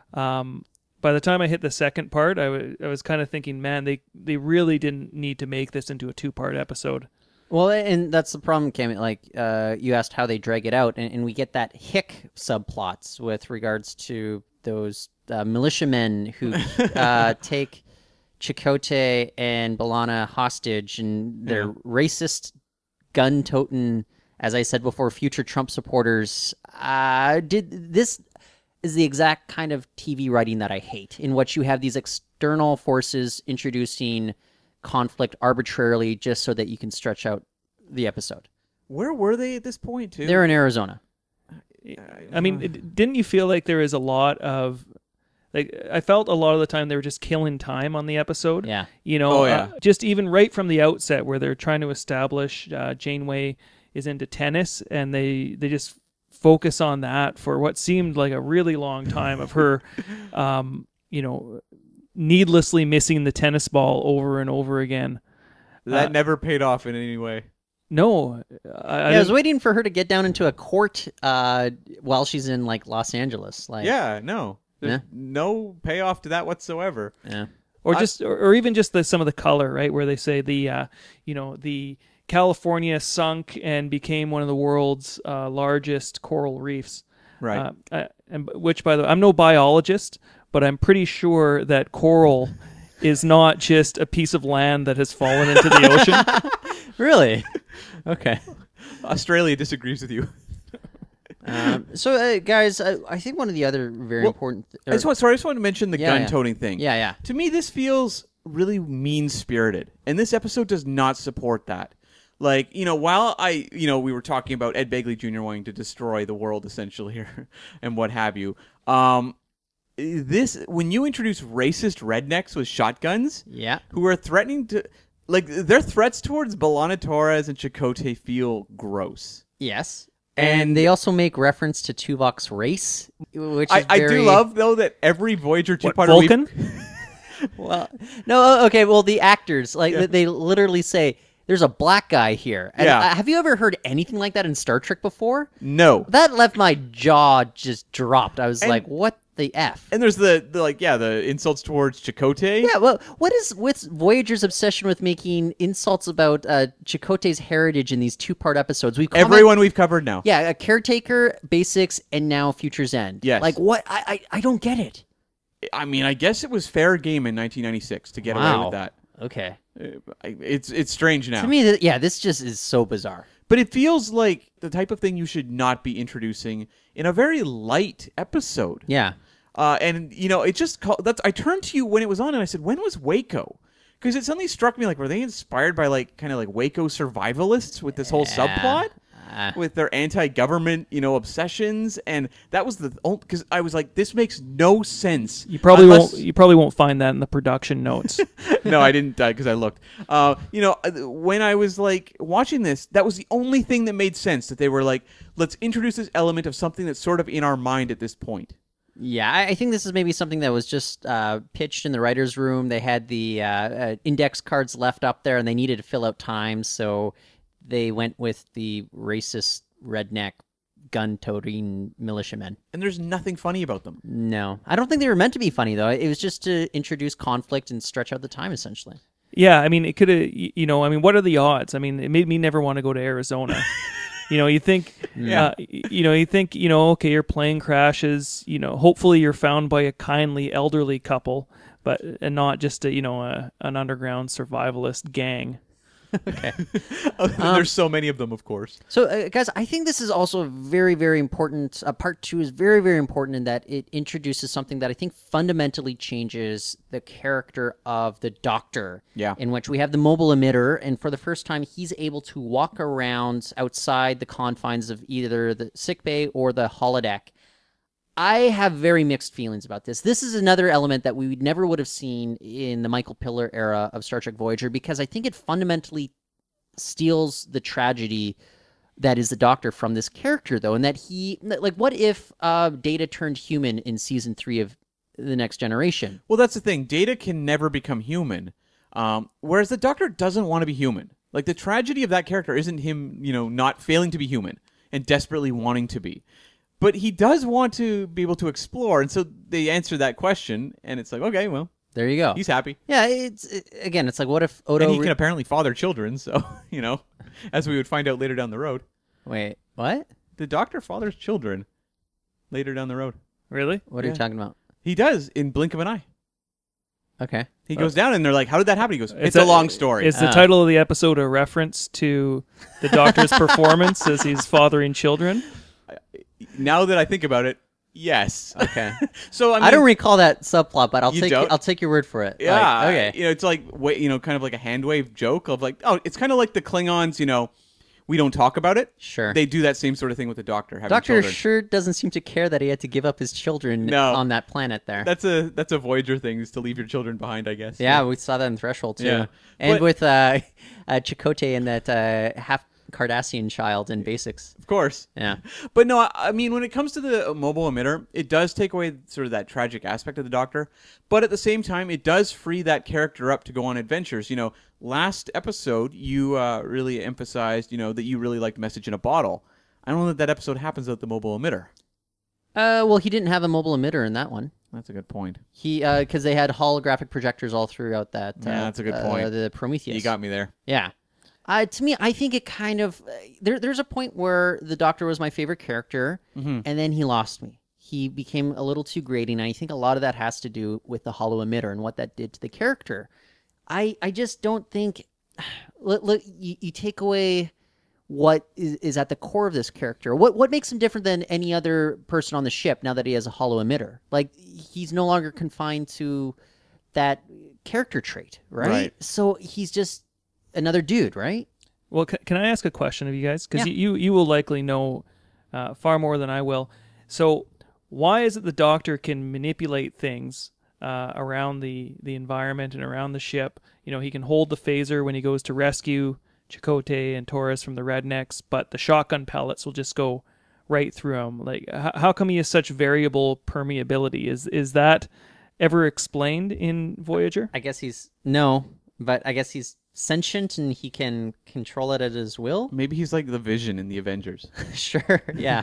by the time I hit the second part, I was kind of thinking, man, they really didn't need to make this into a 2-part episode.
Well, and that's the problem, Cam. Like, you asked how they drag it out, and we get that hick subplots with regards to those militiamen who take Chakotay and B'Elanna hostage, and they're racist, gun-toting, as I said before, future Trump supporters. This is the exact kind of TV writing that I hate, in which you have these external forces introducing conflict arbitrarily just so that you can stretch out the episode.
Where were they at this point, too?
They're in Arizona.
I mean, didn't you feel like there is a lot of, like, I felt a lot of the time they were just killing time on the episode.
Yeah.
Oh, yeah.
Just even right from the outset where they're trying to establish Janeway is into tennis, and they just focus on that for what seemed like a really long time of her, needlessly missing the tennis ball over and over again.
That never paid off in any way.
No,
I was waiting for her to get down into a court while she's in like Los Angeles. Like,
Yeah, no. There's no payoff to that whatsoever.
yeah.
or even just some of the color, right? Where they say the California sunk and became one of the world's largest coral reefs.
Right.
And which, by the way, I'm no biologist, but I'm pretty sure that coral is not just a piece of land that has fallen into the ocean.
Really? Okay.
Australia disagrees with you.
So, guys, I think one of the other very important...
I just want to mention the gun-toting thing.
Yeah.
To me, this feels really mean-spirited, and this episode does not support that. Like, while we were talking about Ed Begley Jr. wanting to destroy the world, essentially, here, and what have you, when you introduce racist rednecks with shotguns,
Yeah.
who are threatening to, like, their threats towards B'Elanna Torres and Chakotay feel gross.
Yes. And they also make reference to Tuvok's race, which is
I do love, though, that every Voyager
What,
two-parter
Vulcan?
Well, no, okay, well, the actors, like, they literally say, there's a black guy here. And have you ever heard anything like that in Star Trek before?
No.
That left my jaw just dropped. I was like, what the F?
And there's the insults towards Chakotay.
Yeah, well, what is with Voyager's obsession with making insults about Chakotay's heritage in these 2-part episodes?
Everyone we've covered now.
Yeah, a Caretaker, Basics, and now Future's End.
Yes.
Like, what? I don't get it.
I mean, I guess it was fair game in 1996 to get away with that.
Okay.
It's strange now.
To me, this just is so bizarre.
But it feels like the type of thing you should not be introducing in a very light episode.
Yeah.
And it just I turned to you when it was on, and I said, "When was Waco?" Because it suddenly struck me like, were they inspired by kind of Waco survivalists with this whole subplot? With their anti-government, obsessions, and that was because I was like, this makes no sense.
You probably won't find that in the production notes.
No, I didn't, because I looked. When I was watching this, that was the only thing that made sense. That they were like, let's introduce this element of something that's sort of in our mind at this point.
Yeah, I think this is maybe something that was just pitched in the writer's room. They had the index cards left up there, and they needed to fill out time, so they went with the racist, redneck, gun-toting militiamen.
And there's nothing funny about them.
No. I don't think they were meant to be funny, though. It was just to introduce conflict and stretch out the time, essentially.
Yeah, I mean, it could have, what are the odds? I mean, it made me never want to go to Arizona. You think, okay, your plane crashes. Hopefully you're found by a kindly elderly couple, and not just an underground survivalist gang.
Okay.
There's so many of them, of course.
So, guys, I think this is also very, very important. Part 2 is very, very important in that it introduces something that I think fundamentally changes the character of the Doctor.
Yeah.
In which we have the mobile emitter, and for the first time, he's able to walk around outside the confines of either the sickbay or the holodeck. I have very mixed feelings about this. This is another element that we never would have seen in the Michael Piller era of Star Trek Voyager, because I think it fundamentally steals the tragedy that is the Doctor from this character, though, and that what if Data turned human in season 3 of The Next Generation?
Well, that's the thing. Data can never become human, whereas the Doctor doesn't want to be human. Like, the tragedy of that character isn't him, not failing to be human and desperately wanting to be. But he does want to be able to explore, and so they answer that question, and it's like, okay, well,
there you go.
He's happy.
Yeah, it's like, what if Odo...
And he can apparently father children, so, as we would find out later down the road.
Wait, what?
The Doctor fathers children later down the road.
Really?
What are you talking about?
He does, in blink of an eye.
Okay.
He goes down, and they're like, how did that happen? He goes, it's a long story.
Is the title of the episode a reference to the Doctor's performance as he's fathering children?
Now that I think about it, yes.
Okay.
So
I don't recall that subplot, but I'll take your word for it.
Yeah.
Like, okay.
It's like kind of like a hand wave joke of like, oh, it's kind of like the Klingons. We don't talk about it.
Sure.
They do that same sort of thing with the Doctor.
Doctor
children.
sure doesn't seem to care that he had to give up his children on that planet there.
That's a Voyager thing, is to leave your children behind, I guess.
Yeah, we saw that in Threshold too.
Yeah.
And with Chakotay and that half Cardassian child in Basics.
Of course.
Yeah.
But no, I mean, when it comes to the mobile emitter, it does take away sort of that tragic aspect of the Doctor. But at the same time, it does free that character up to go on adventures. Last episode, you really emphasized, that you really liked Message in a Bottle. I don't know that episode happens without the mobile emitter.
Well, he didn't have a mobile emitter in that one.
That's a good point.
Because they had holographic projectors all throughout that.
Yeah, that's a good point.
The Prometheus.
You got me there.
Yeah. To me, I think it kind of... There's a point where the Doctor was my favorite character, and then he lost me. He became a little too grating, and I think a lot of that has to do with the hollow emitter and what that did to the character. I just don't think... Look, you take away what is at the core of this character. What makes him different than any other person on the ship now that he has a hollow emitter? Like, he's no longer confined to that character trait, right? So he's just another dude, right?
Well, can I ask a question of you guys? Because
Yeah.
you will likely know far more than I will. So why is it the Doctor can manipulate things around the environment and around the ship? He can hold the phaser when he goes to rescue Chakotay and Torres from the Rednecks, but the shotgun pellets will just go right through him. Like, how come he has such variable permeability? Is that ever explained in Voyager?
I guess he's sentient and he can control it at his will.
Maybe he's like the Vision in the Avengers.
Sure, yeah.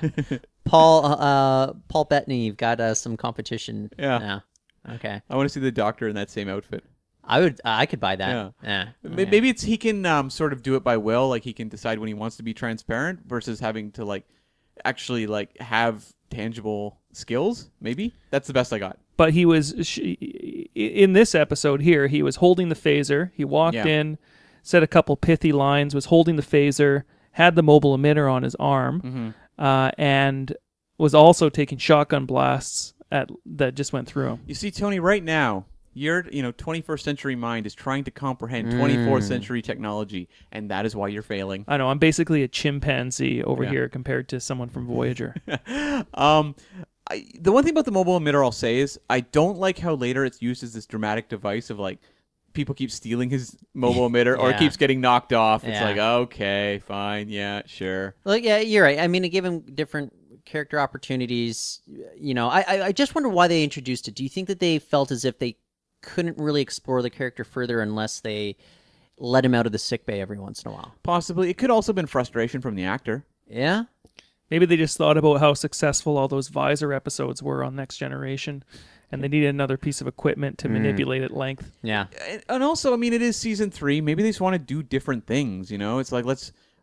Paul Bettany, you've got some competition.
Yeah.
Okay.
I want to see the Doctor in that same outfit.
I could buy that.
Yeah.
Okay.
Maybe he can sort of do it by will, like he can decide when he wants to be transparent versus having to actually have tangible skills. Maybe that's the best I got.
But he was in this episode here. He was holding the phaser. He walked in, said a couple pithy lines, was holding the phaser, had the mobile emitter on his arm, and was also taking shotgun blasts that just went through him.
You see, Tony, right now, your 21st century mind is trying to comprehend 24th century technology, and that is why you're failing.
I know. I'm basically a chimpanzee over here compared to someone from Voyager.
The one thing about the mobile emitter I'll say is I don't like how later it's used as this dramatic device of people keep stealing his mobile emitter or it keeps getting knocked off. It's like, okay, fine, yeah, sure.
Well, yeah, you're right. I mean, it gave him different character opportunities. I just wonder why they introduced it. Do you think that they felt as if they couldn't really explore the character further unless they let him out of the sickbay every once in a while?
Possibly. It could also have been frustration from the actor.
Yeah?
Maybe they just thought about how successful all those Visor episodes were on Next Generation, and they needed another piece of equipment to manipulate at length.
Yeah.
And also, I mean, it is season 3. Maybe they just want to do different things, It's like, let's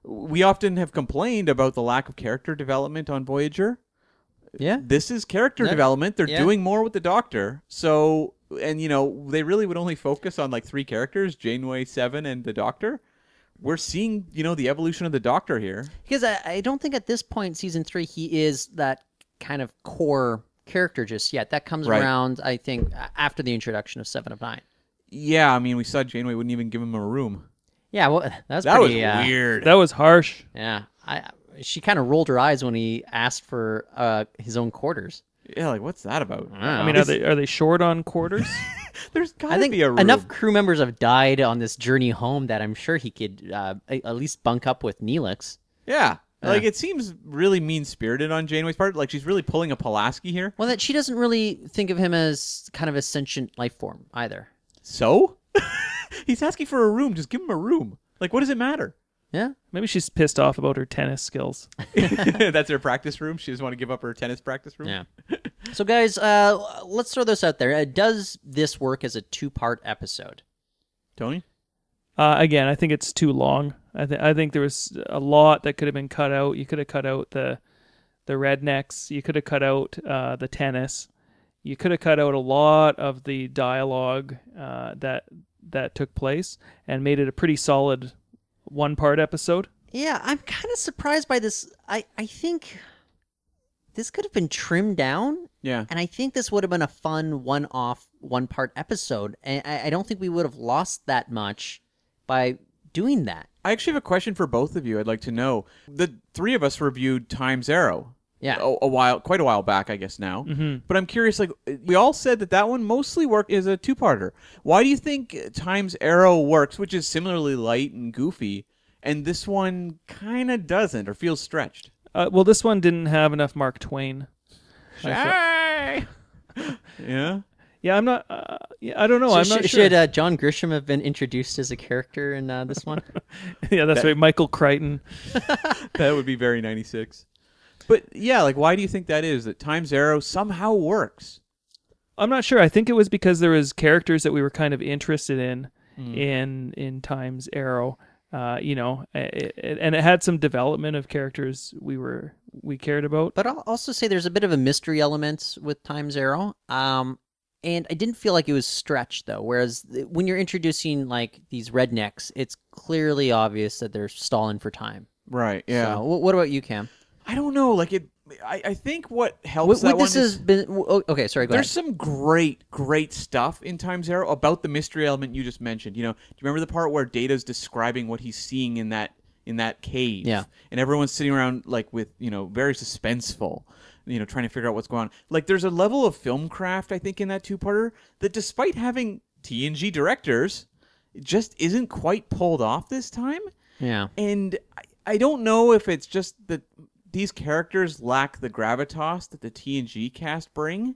we often have complained about the lack of character development on Voyager.
Yeah.
This is character
That-
development. They're
yeah.
doing more with the Doctor. So, and they really would only focus on like 3 characters, Janeway, Seven, and the Doctor. We're seeing, the evolution of the Doctor here.
Because I don't think at this point, season 3, he is that kind of core character just yet. That comes
Right.
around, I think, after the introduction of 7 of 9.
Yeah, I mean, we saw Janeway wouldn't even give him a room.
Yeah, well, that's
That was
pretty
weird.
That was harsh.
Yeah, she kind of rolled her eyes when he asked for his own quarters.
Yeah, like what's that about?
I mean, are they short on quarters?
There's
I
gotta
think
be a room.
enough crew members have died on this journey home that I'm sure he could at least bunk up with Neelix.
Yeah. Like, it seems really mean-spirited on Janeway's part. Like, she's really pulling a Pulaski here.
Well, that she doesn't really think of him as kind of a sentient life form either.
So? He's asking for a room. Just give him a room. Like, what does it matter?
Yeah.
Maybe she's pissed off about her tennis skills.
That's her practice room. She doesn't want to give up her tennis practice room.
Yeah. So, guys, let's throw this out there. Does this work as a 2-part episode?
Tony?
Again, I think it's too long. I think there was a lot that could have been cut out. You could have cut out the rednecks. You could have cut out the tennis. You could have cut out a lot of the dialogue that took place and made it a pretty solid 1-part episode.
Yeah, I'm kind of surprised by this. I think this could have been trimmed down.
Yeah.
And I think this would have been a fun one-off, 1-part episode. And I don't think we would have lost that much by doing that.
I actually have a question for both of you. I'd like to know. The 3 of us reviewed Time's Arrow.
Yeah.
Quite a while back, I guess now. Mm-hmm. But I'm curious, like, we all said that one mostly worked as a 2-parter. Why do you think Time's Arrow works, which is similarly light and goofy, and this one kind of doesn't or feels stretched?
Well, this one didn't have enough Mark Twain.
Yeah?
Yeah, I'm not. I don't know. I'm not sure.
Should John Grisham have been introduced as a character in this one?
Yeah, that's right. Michael Crichton.
That would be very 96. But yeah, like, why do you think that is? That Time's Arrow somehow works?
I'm not sure. I think it was because there was characters that we were kind of interested in Time's Arrow. And it had some development of characters we cared about.
But I'll also say there's a bit of a mystery element with Time's Arrow. And I didn't feel like it was stretched, though. Whereas when you're introducing, like, these rednecks, it's clearly obvious that they're stalling for time.
Right, yeah.
So, what about you, Cam?
I don't know. Like, I think what helps that
this
one
has been... Okay, sorry, go
there's
ahead.
some great stuff in Time's Arrow about the mystery element you just mentioned. Do you remember the part where Data's describing what he's seeing in that cave?
Yeah.
And everyone's sitting around, like, with, very suspenseful, trying to figure out what's going on. Like, there's a level of film craft, I think, in that 2-parter that despite having TNG directors, it just isn't quite pulled off this time.
Yeah.
And I don't know if it's just that these characters lack the gravitas that the TNG cast bring.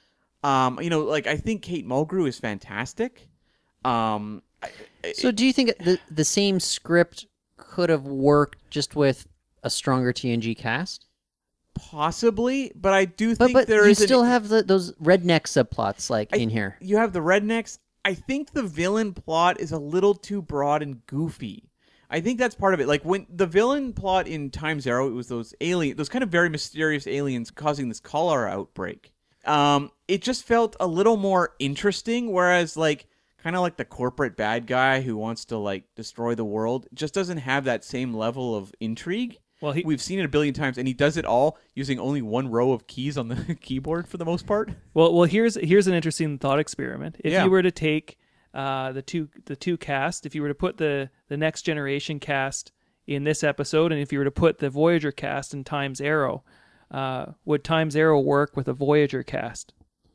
I think Kate Mulgrew is fantastic.
So do you think the same script could have worked just with a stronger TNG cast?
Possibly, but I do think
But
there
you
is
still have those redneck subplots in here.
You have the rednecks. I think the villain plot is a little too broad and goofy. I think that's part of it. Like, when the villain plot in Time's Arrow, it was those kind of very mysterious aliens causing this cholera outbreak. It just felt a little more interesting, whereas, like, kind of like the corporate bad guy who wants to, like, destroy the world just doesn't have that same level of intrigue.
Well,
we've seen it a billion times, and he does it all using only one row of keys on the keyboard for the most part.
Well, here's an interesting thought experiment. If
Yeah.
you were to take the two cast, if you were to put the Next Generation cast in this episode, and if you were to put the Voyager cast in Time's Arrow, would Time's Arrow work with a Voyager cast?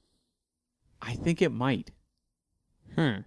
I think it might.
With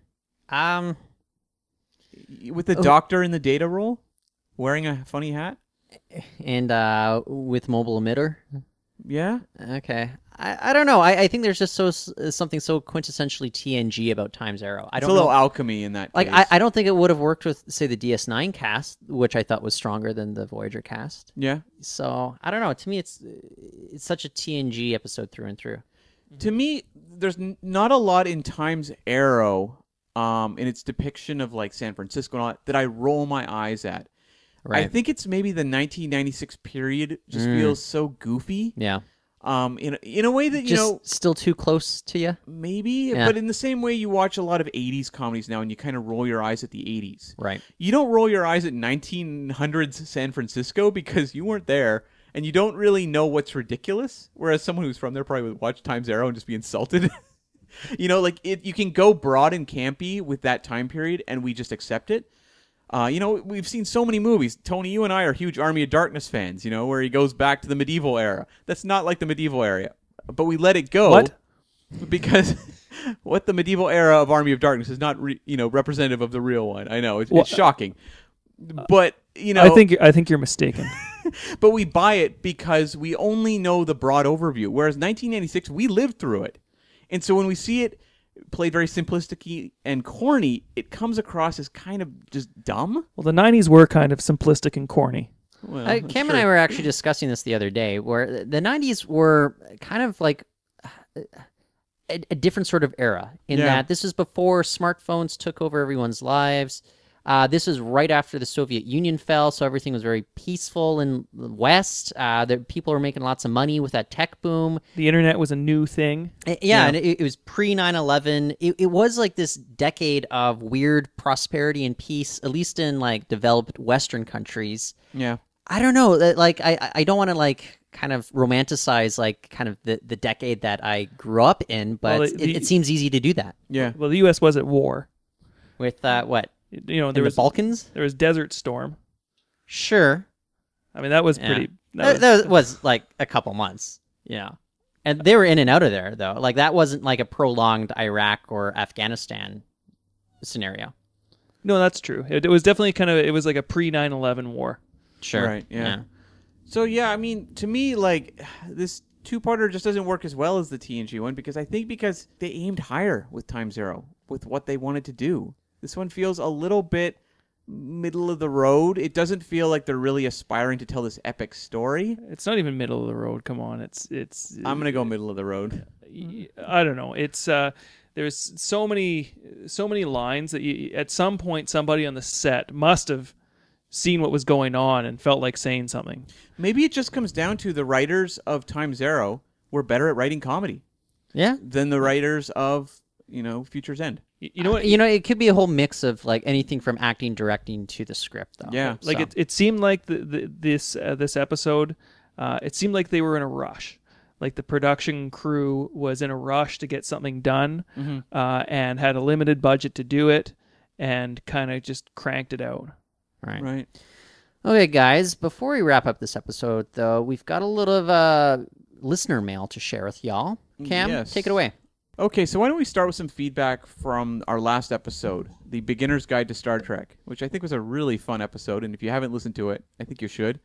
With the Doctor in the Data role, wearing a funny hat.
and with mobile emitter.
Yeah.
Okay. I don't know. I think there's just something so quintessentially TNG about Time's Arrow. I
It's
don't
a little
know.
alchemy in that
Like
case.
I don't think it would have worked with, say, the DS9 cast, which I thought was stronger than the Voyager cast.
Yeah.
So I don't know. To me, it's such a TNG episode through and through.
To me, there's not a lot in Time's Arrow, in its depiction of, like, San Francisco and all that I roll my eyes at.
Right.
I think it's maybe the 1996 period just feels so goofy.
Yeah.
In a way that, you
Just
know,
still too close to you.
maybe,
Yeah.
but in the same way you watch a lot of 80s comedies now and you kind of roll your eyes at the 80s.
Right.
You don't roll your eyes at 1900s San Francisco because you weren't there and you don't really know what's ridiculous. Whereas someone who's from there probably would watch Times Arrow and just be insulted. You know, like you can go broad and campy with that time period and we just accept it. You know, we've seen so many movies. Tony, you and I are huge Army of Darkness fans, you know, where he goes back to the medieval era. That's not like the medieval era, but we let it go.
What?
Because what the medieval era of Army of Darkness is not, representative of the real one. I know it's shocking, but you know,
I think you're mistaken.
but we buy it because we only know the broad overview. Whereas 1996, we lived through it, and so when we see it played very simplistic and corny, it comes across as kind of just dumb.
Well, the 90s were kind of simplistic and corny.
Well,
Cam and I were actually discussing this the other day, where the 90s were kind of like a different sort of era in that this is before smartphones took over everyone's lives. This is right after the Soviet Union fell, so everything was very peaceful in the West. People were making lots of money with that tech boom.
The internet was a new thing.
Yeah, and it was pre 9/11. It was like this decade of weird prosperity and peace, at least in like developed Western countries.
Yeah.
I don't know. Like, I don't want to like kind of romanticize like kind of the decade that I grew up in, but
Well,
it seems easy to do that.
Yeah.
Well, the U.S. was at war.
With what?
You know,
In the Balkans?
There was Desert Storm.
Sure.
I mean, that was
Yeah.
pretty.
That was like a couple months, you know. And they were in and out of there, though. Like, that wasn't like a prolonged Iraq or Afghanistan scenario.
No, that's true. It was definitely it was like a pre 9/11 war.
Sure.
Right, yeah. So, yeah, I mean, to me, like, this two-parter just doesn't work as well as the TNG one because they aimed higher with Time Zero, with what they wanted to do. This one feels a little bit middle of the road. It doesn't feel like they're really aspiring to tell this epic story.
It's not even middle of the road. Come on, it's.
I'm going to go middle of the road.
I don't know. It's there's so many lines that at some point somebody on the set must have seen what was going on and felt like saying something.
Maybe it just comes down to the writers of Time Zero were better at writing comedy
Yeah.
than the writers of, Future's End.
You know what?
It could be a whole mix of like anything from acting, directing to the script, though.
Yeah.
Like
So-
it seemed like this episode, it seemed like they were in a rush. Like the production crew was in a rush to get something done, and had a limited budget to do it, and kind of just cranked it out.
Right.
Okay, guys, before we wrap up this episode, though, we've got a little of listener mail to share with y'all. Cam,
Yes.
take it away.
Okay, so why don't we start with some feedback from our last episode, The Beginner's Guide to Star Trek, which I think was a really fun episode, and if you haven't listened to it, I think you should.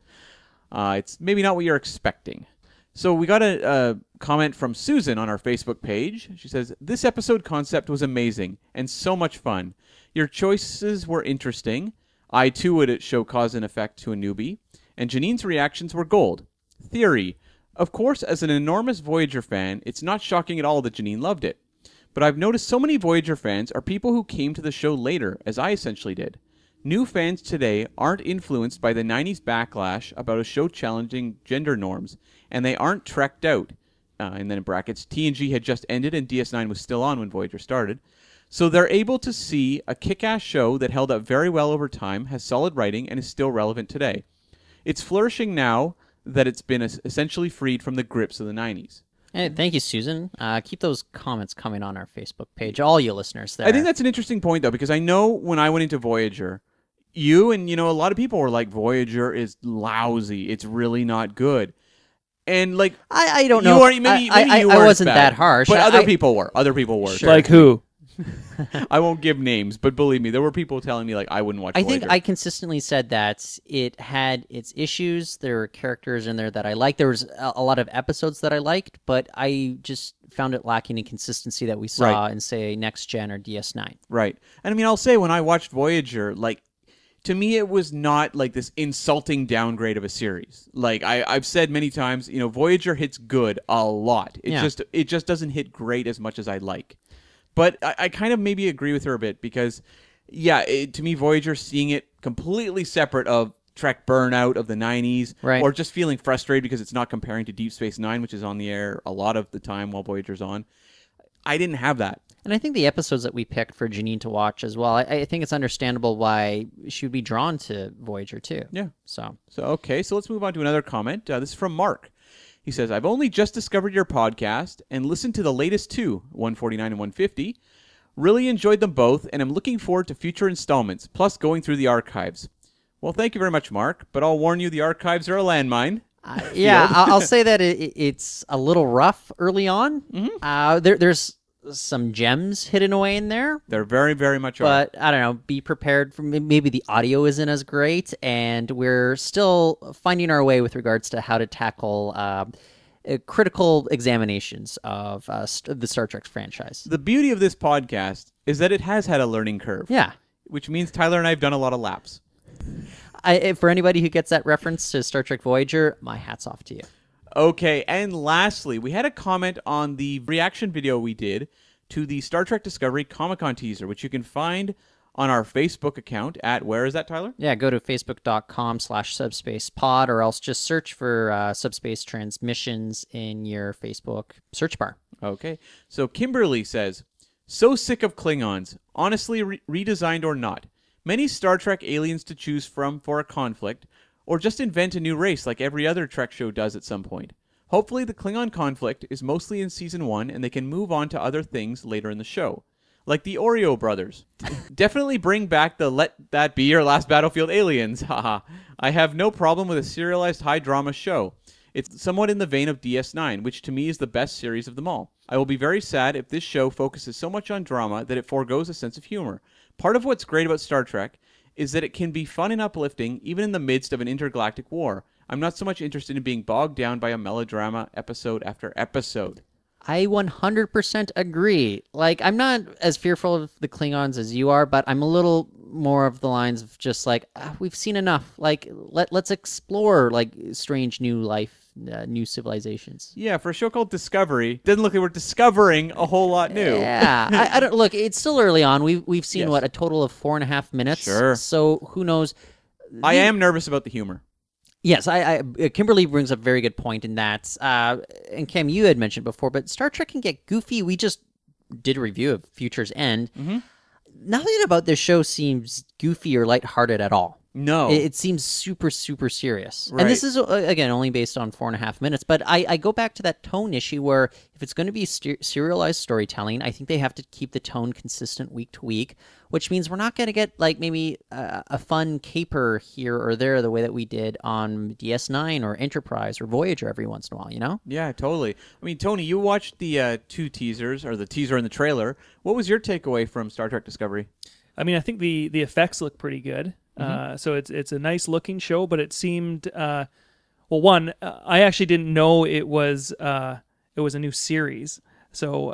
It's maybe not what you're expecting. So we got a comment from Susan on our Facebook page. She says, "This episode concept was amazing and so much fun. Your choices were interesting. I, too, would show cause and effect to a newbie. And Janine's reactions were gold. Theory. Of course, as an enormous Voyager fan, it's not shocking at all that Janine loved it. But I've noticed so many Voyager fans are people who came to the show later, as I essentially did. New fans today aren't influenced by the 90s backlash about a show challenging gender norms, and they aren't trekked out. And then in brackets, TNG had just ended and DS9 was still on when Voyager started. So they're able to see a kick-ass show that held up very well over time, has solid writing, and is still relevant today. It's flourishing now that it's been essentially freed from the grips of the 90s.
Hey, thank you, Susan. Keep those comments coming on our Facebook page, all you listeners there.
I think that's an interesting point, though, because I know when I went into Voyager, you and, a lot of people were like, Voyager is lousy. It's really not good. And, like,
I don't know.
Maybe you
I
weren't
wasn't
bad,
that harsh.
But
I-
people were. Other people were.
Sure.
Like who?
I won't give names, but believe me, there were people telling me, like, I wouldn't watch
I
Voyager.
think I consistently said that it had its issues. There were characters in there that I liked. There was a lot of episodes that I liked, but I just found it lacking in consistency that we saw in, say, Next Gen or DS9.
Right. And I mean, I'll say when I watched Voyager, like, to me, it was not like this insulting downgrade of a series. Like I've said many times, Voyager hits good a lot. It just doesn't hit great as much as I'd like. But I kind of maybe agree with her a bit because, to me, Voyager, seeing it completely separate of Trek burnout of the 90s,
Right.
or just feeling frustrated because it's not comparing to Deep Space Nine, which is on the air a lot of the time while Voyager's on. I didn't have that.
And I think the episodes that we picked for Janine to watch as well, I think it's understandable why she would be drawn to Voyager too.
Yeah.
So
So let's move on to another comment. This is from Mark. He says, I've only just discovered your podcast and listened to the latest two, 149 and 150. Really enjoyed them both, and I'm looking forward to future installments, plus going through the archives. Well, thank you very much, Mark, but I'll warn you the archives are a landmine.
I'll say that it's a little rough early on. There's some gems hidden away in there.
They're very, very much are.
But I don't know, be prepared for maybe the audio isn't as great, and we're still finding our way with regards to how to tackle critical examinations of the Star Trek franchise.
The beauty of this podcast is that it has had a learning curve.
Yeah.
Which means Tyler and I have done a lot of laps.
For anybody who gets that reference to Star Trek Voyager, my hat's off to you.
Okay, and lastly, we had a comment on the reaction video we did to the Star Trek Discovery Comic-Con teaser, which you can find on our Facebook account at, where is that, Tyler?
Yeah, go to facebook.com/subspacepod, or else just search for Subspace Transmissions in your Facebook search bar.
Okay, so Kimberly says, so sick of Klingons, honestly redesigned or not. Many Star Trek aliens to choose from for a conflict, or just invent a new race like every other Trek show does at some point. Hopefully the Klingon conflict is mostly in Season 1 and they can move on to other things later in the show. Like the Oreo brothers. Definitely bring back the Let That Be Your Last Battlefield aliens. Haha. I have no problem with a serialized high drama show. It's somewhat in the vein of DS9, which to me is the best series of them all. I will be very sad if this show focuses so much on drama that it forgoes a sense of humor. Part of what's great about Star Trek is that it can be fun and uplifting even in the midst of an intergalactic war. I'm not so much interested in being bogged down by a melodrama episode after episode.
I 100% agree. Like, I'm not as fearful of the Klingons as you are, but I'm a little more of the lines of just like, we've seen enough. Like, let's explore, like, strange new life, new civilizations.
Yeah, for a show called Discovery, doesn't look like we're discovering a whole lot new.
Yeah, I don't look. It's still early on. We've seen
Yes.
what, a total of 4.5 minutes.
Sure.
So who knows?
I am nervous about the humor.
Yes, Kimberly brings up a very good point in that. And Cam, you had mentioned before, but Star Trek can get goofy. We just did a review of Future's End.
Mm-hmm.
Nothing about this show seems goofy or lighthearted at all.
No.
It seems super, super serious.
Right.
And this is, again, only based on 4.5 minutes. But I go back to that tone issue where if it's going to be serialized storytelling, I think they have to keep the tone consistent week to week, which means we're not going to get, like, maybe a fun caper here or there the way that we did on DS9 or Enterprise or Voyager every once in a while, you know?
Yeah, totally. I mean, Tony, you watched the two teasers, or the teaser and the trailer. What was your takeaway from Star Trek Discovery?
I mean, I think the effects look pretty good. So it's a nice looking show, but it seemed I actually didn't know it was a new series. So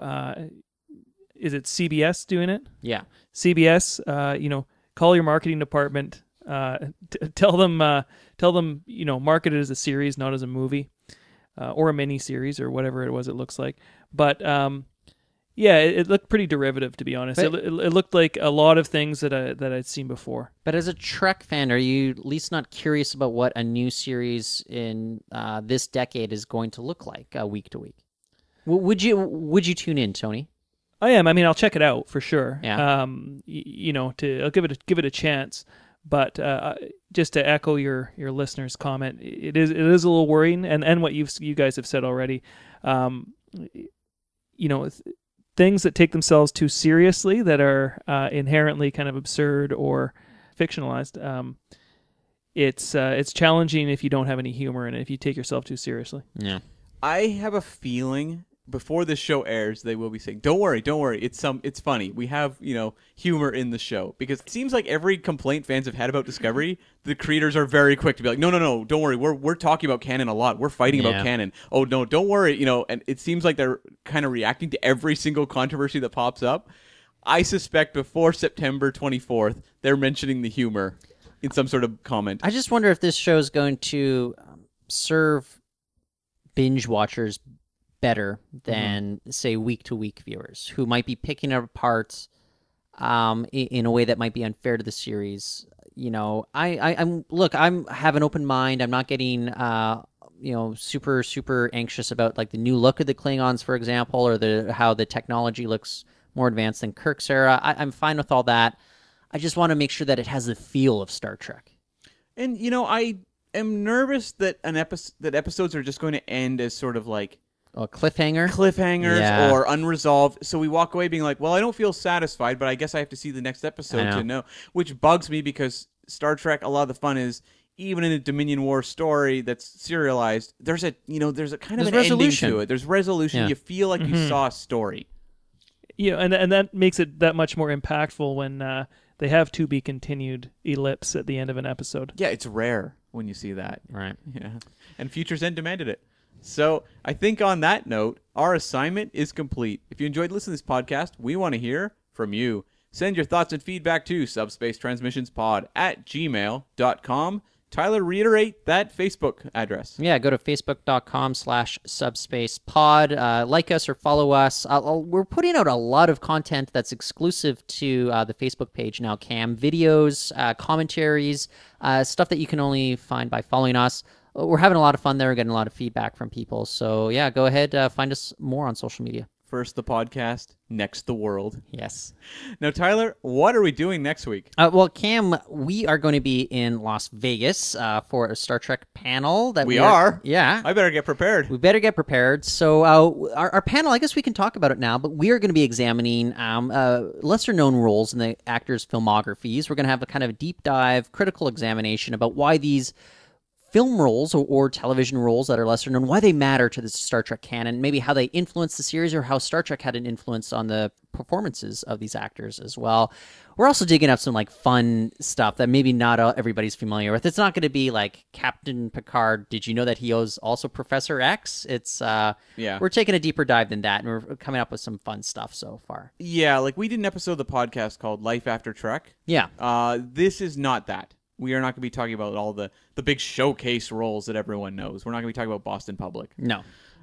is it CBS doing it?
Yeah.
CBS, call your marketing department, tell them, market it as a series, not as a movie, or a mini series or whatever it was. It looks like, but yeah, it looked pretty derivative, to be honest.
But
it looked like a lot of things that I'd seen before.
But as a Trek fan, are you at least not curious about what a new series in this decade is going to look like week to week? Would you tune in, Tony?
I am. I mean, I'll check it out for sure.
Yeah.
I'll give it a chance. But just to echo your listener's comment, it is a little worrying, and what you guys have said already. Things that take themselves too seriously, that are inherently kind of absurd or fictionalized. It's challenging if you don't have any humor in it, if you take yourself too seriously.
Yeah.
I have a feeling before this show airs, they will be saying, "Don't worry, it's funny. We have humor in the show." Because it seems like every complaint fans have had about Discovery, the creators are very quick to be like, "No, don't worry. We're talking about canon a lot. We're fighting about canon. Oh no, don't worry." And it seems like they're kind of reacting to every single controversy that pops up. I suspect before September 24th, they're mentioning the humor in some sort of comment.
I just wonder if this show is going to serve binge watchers better than, say, week-to-week viewers who might be picking it apart in a way that might be unfair to the series. You know, I'm have an open mind. I'm not getting super anxious about like the new look of the Klingons, for example, or how the technology looks more advanced than Kirk's era. I'm fine with all that. I just want to make sure that it has the feel of Star Trek.
And I am nervous that episodes are just going to end as sort of like
A cliffhangers
yeah. or unresolved. So we walk away being like, well, I don't feel satisfied, but I guess I have to see the next episode to know. Which bugs me because Star Trek, a lot of the fun is, even in a Dominion War story that's serialized, there's a kind of an
resolution
ending to it. There's resolution.
Yeah.
You feel like you saw a story.
Yeah, and that makes it that much more impactful when they have to be continued ellipse at the end of an episode.
Yeah, it's rare when you see that.
Right.
Yeah. And Future's End demanded it. So I think on that note, our assignment is complete. If you enjoyed listening to this podcast, we want to hear from you. Send your thoughts and feedback to subspacetransmissionspod@gmail.com. Tyler, reiterate that Facebook address.
Yeah, go to facebook.com/subspacepod. Like us or follow us. We're putting out a lot of content that's exclusive to the Facebook page now, Cam. Videos, commentaries, stuff that you can only find by following us. We're having a lot of fun there. We're getting a lot of feedback from people. So, yeah, go ahead. Find us more on social media.
First the podcast, next the world.
Yes.
Now, Tyler, what are we doing next week?
Well, Cam, we are going to be in Las Vegas for a Star Trek panel.
We are?
Yeah.
I better get prepared.
We better get prepared. So our panel, I guess we can talk about it now, but we are going to be examining lesser-known roles in the actors' filmographies. We're going to have a kind of deep dive, critical examination about why these film roles or television roles that are lesser known, why they matter to the Star Trek canon, maybe how they influence the series or how Star Trek had an influence on the performances of these actors as well. We're also digging up some like fun stuff that maybe not everybody's familiar with. It's not going to be like Captain Picard. Did you know that he was also Professor X? It's we're taking a deeper dive than that, and we're coming up with some fun stuff so far.
Yeah, like we did an episode of the podcast called Life After Trek.
Yeah.
This is not that. We are not going to be talking about all the big showcase roles that everyone knows. We're not going to be talking about Boston Public.
No.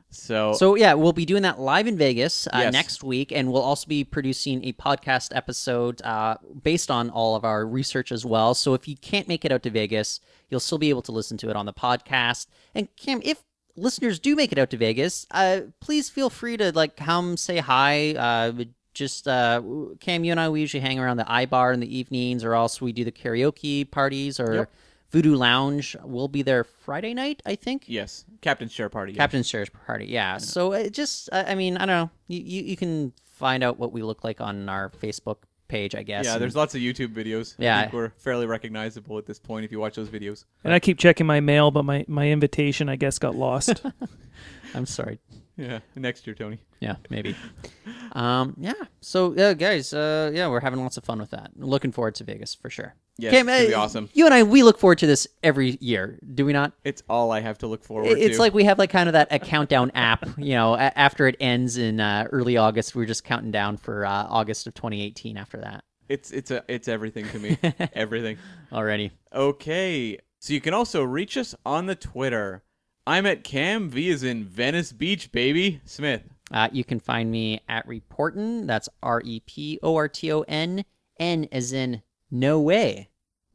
So
yeah, we'll be doing that live in Vegas
yes.
next week, and we'll also be producing a podcast episode based on all of our research as well. So if you can't make it out to Vegas, you'll still be able to listen to it on the podcast. And Cam, if listeners do make it out to Vegas, please feel free to like come say hi. Just Cam, you and I, we usually hang around the iBar in the evenings, or else we do the karaoke parties or Voodoo Lounge. We'll be there Friday night, I think.
Yes, Captain's Share Party.
Captain's Share Party, yeah. So it just, I mean, I don't know. You can find out what we look like on our Facebook page, I guess.
Yeah, there's lots of YouTube videos.
Yeah.
I think we're fairly recognizable at this point if you watch those videos.
And I keep checking my mail, but my invitation, I guess, got lost.
I'm sorry.
Yeah, next year, Tony.
Yeah, maybe. Yeah. So, guys, we're having lots of fun with that. Looking forward to Vegas for sure.
Yes, it's gonna be awesome.
You and I, we look forward to this every year, do we not?
It's all I have to look forward to.
It's like we have like kind of a countdown app. You know, after it ends in early August, we're just counting down for August of 2018. After that,
it's everything to me. Everything.
Already.
Okay, so you can also reach us on the Twitter. I'm at Cam. V as in Venice Beach, baby. Smith.
You can find me at Reporton. That's REPORTON. N as in no way.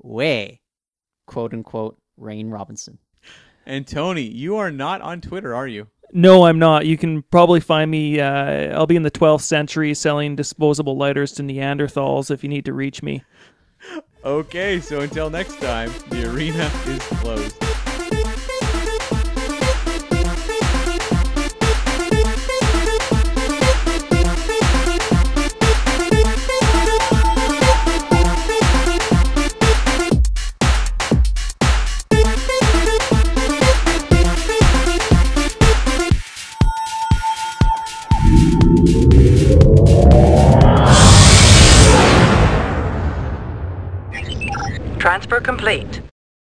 Quote unquote, Rain Robinson.
And Tony, you are not on Twitter, are you?
No, I'm not. You can probably find me. I'll be in the 12th century selling disposable lighters to Neanderthals if you need to reach me.
Okay, so until next time, the arena is closed.
Transfer complete.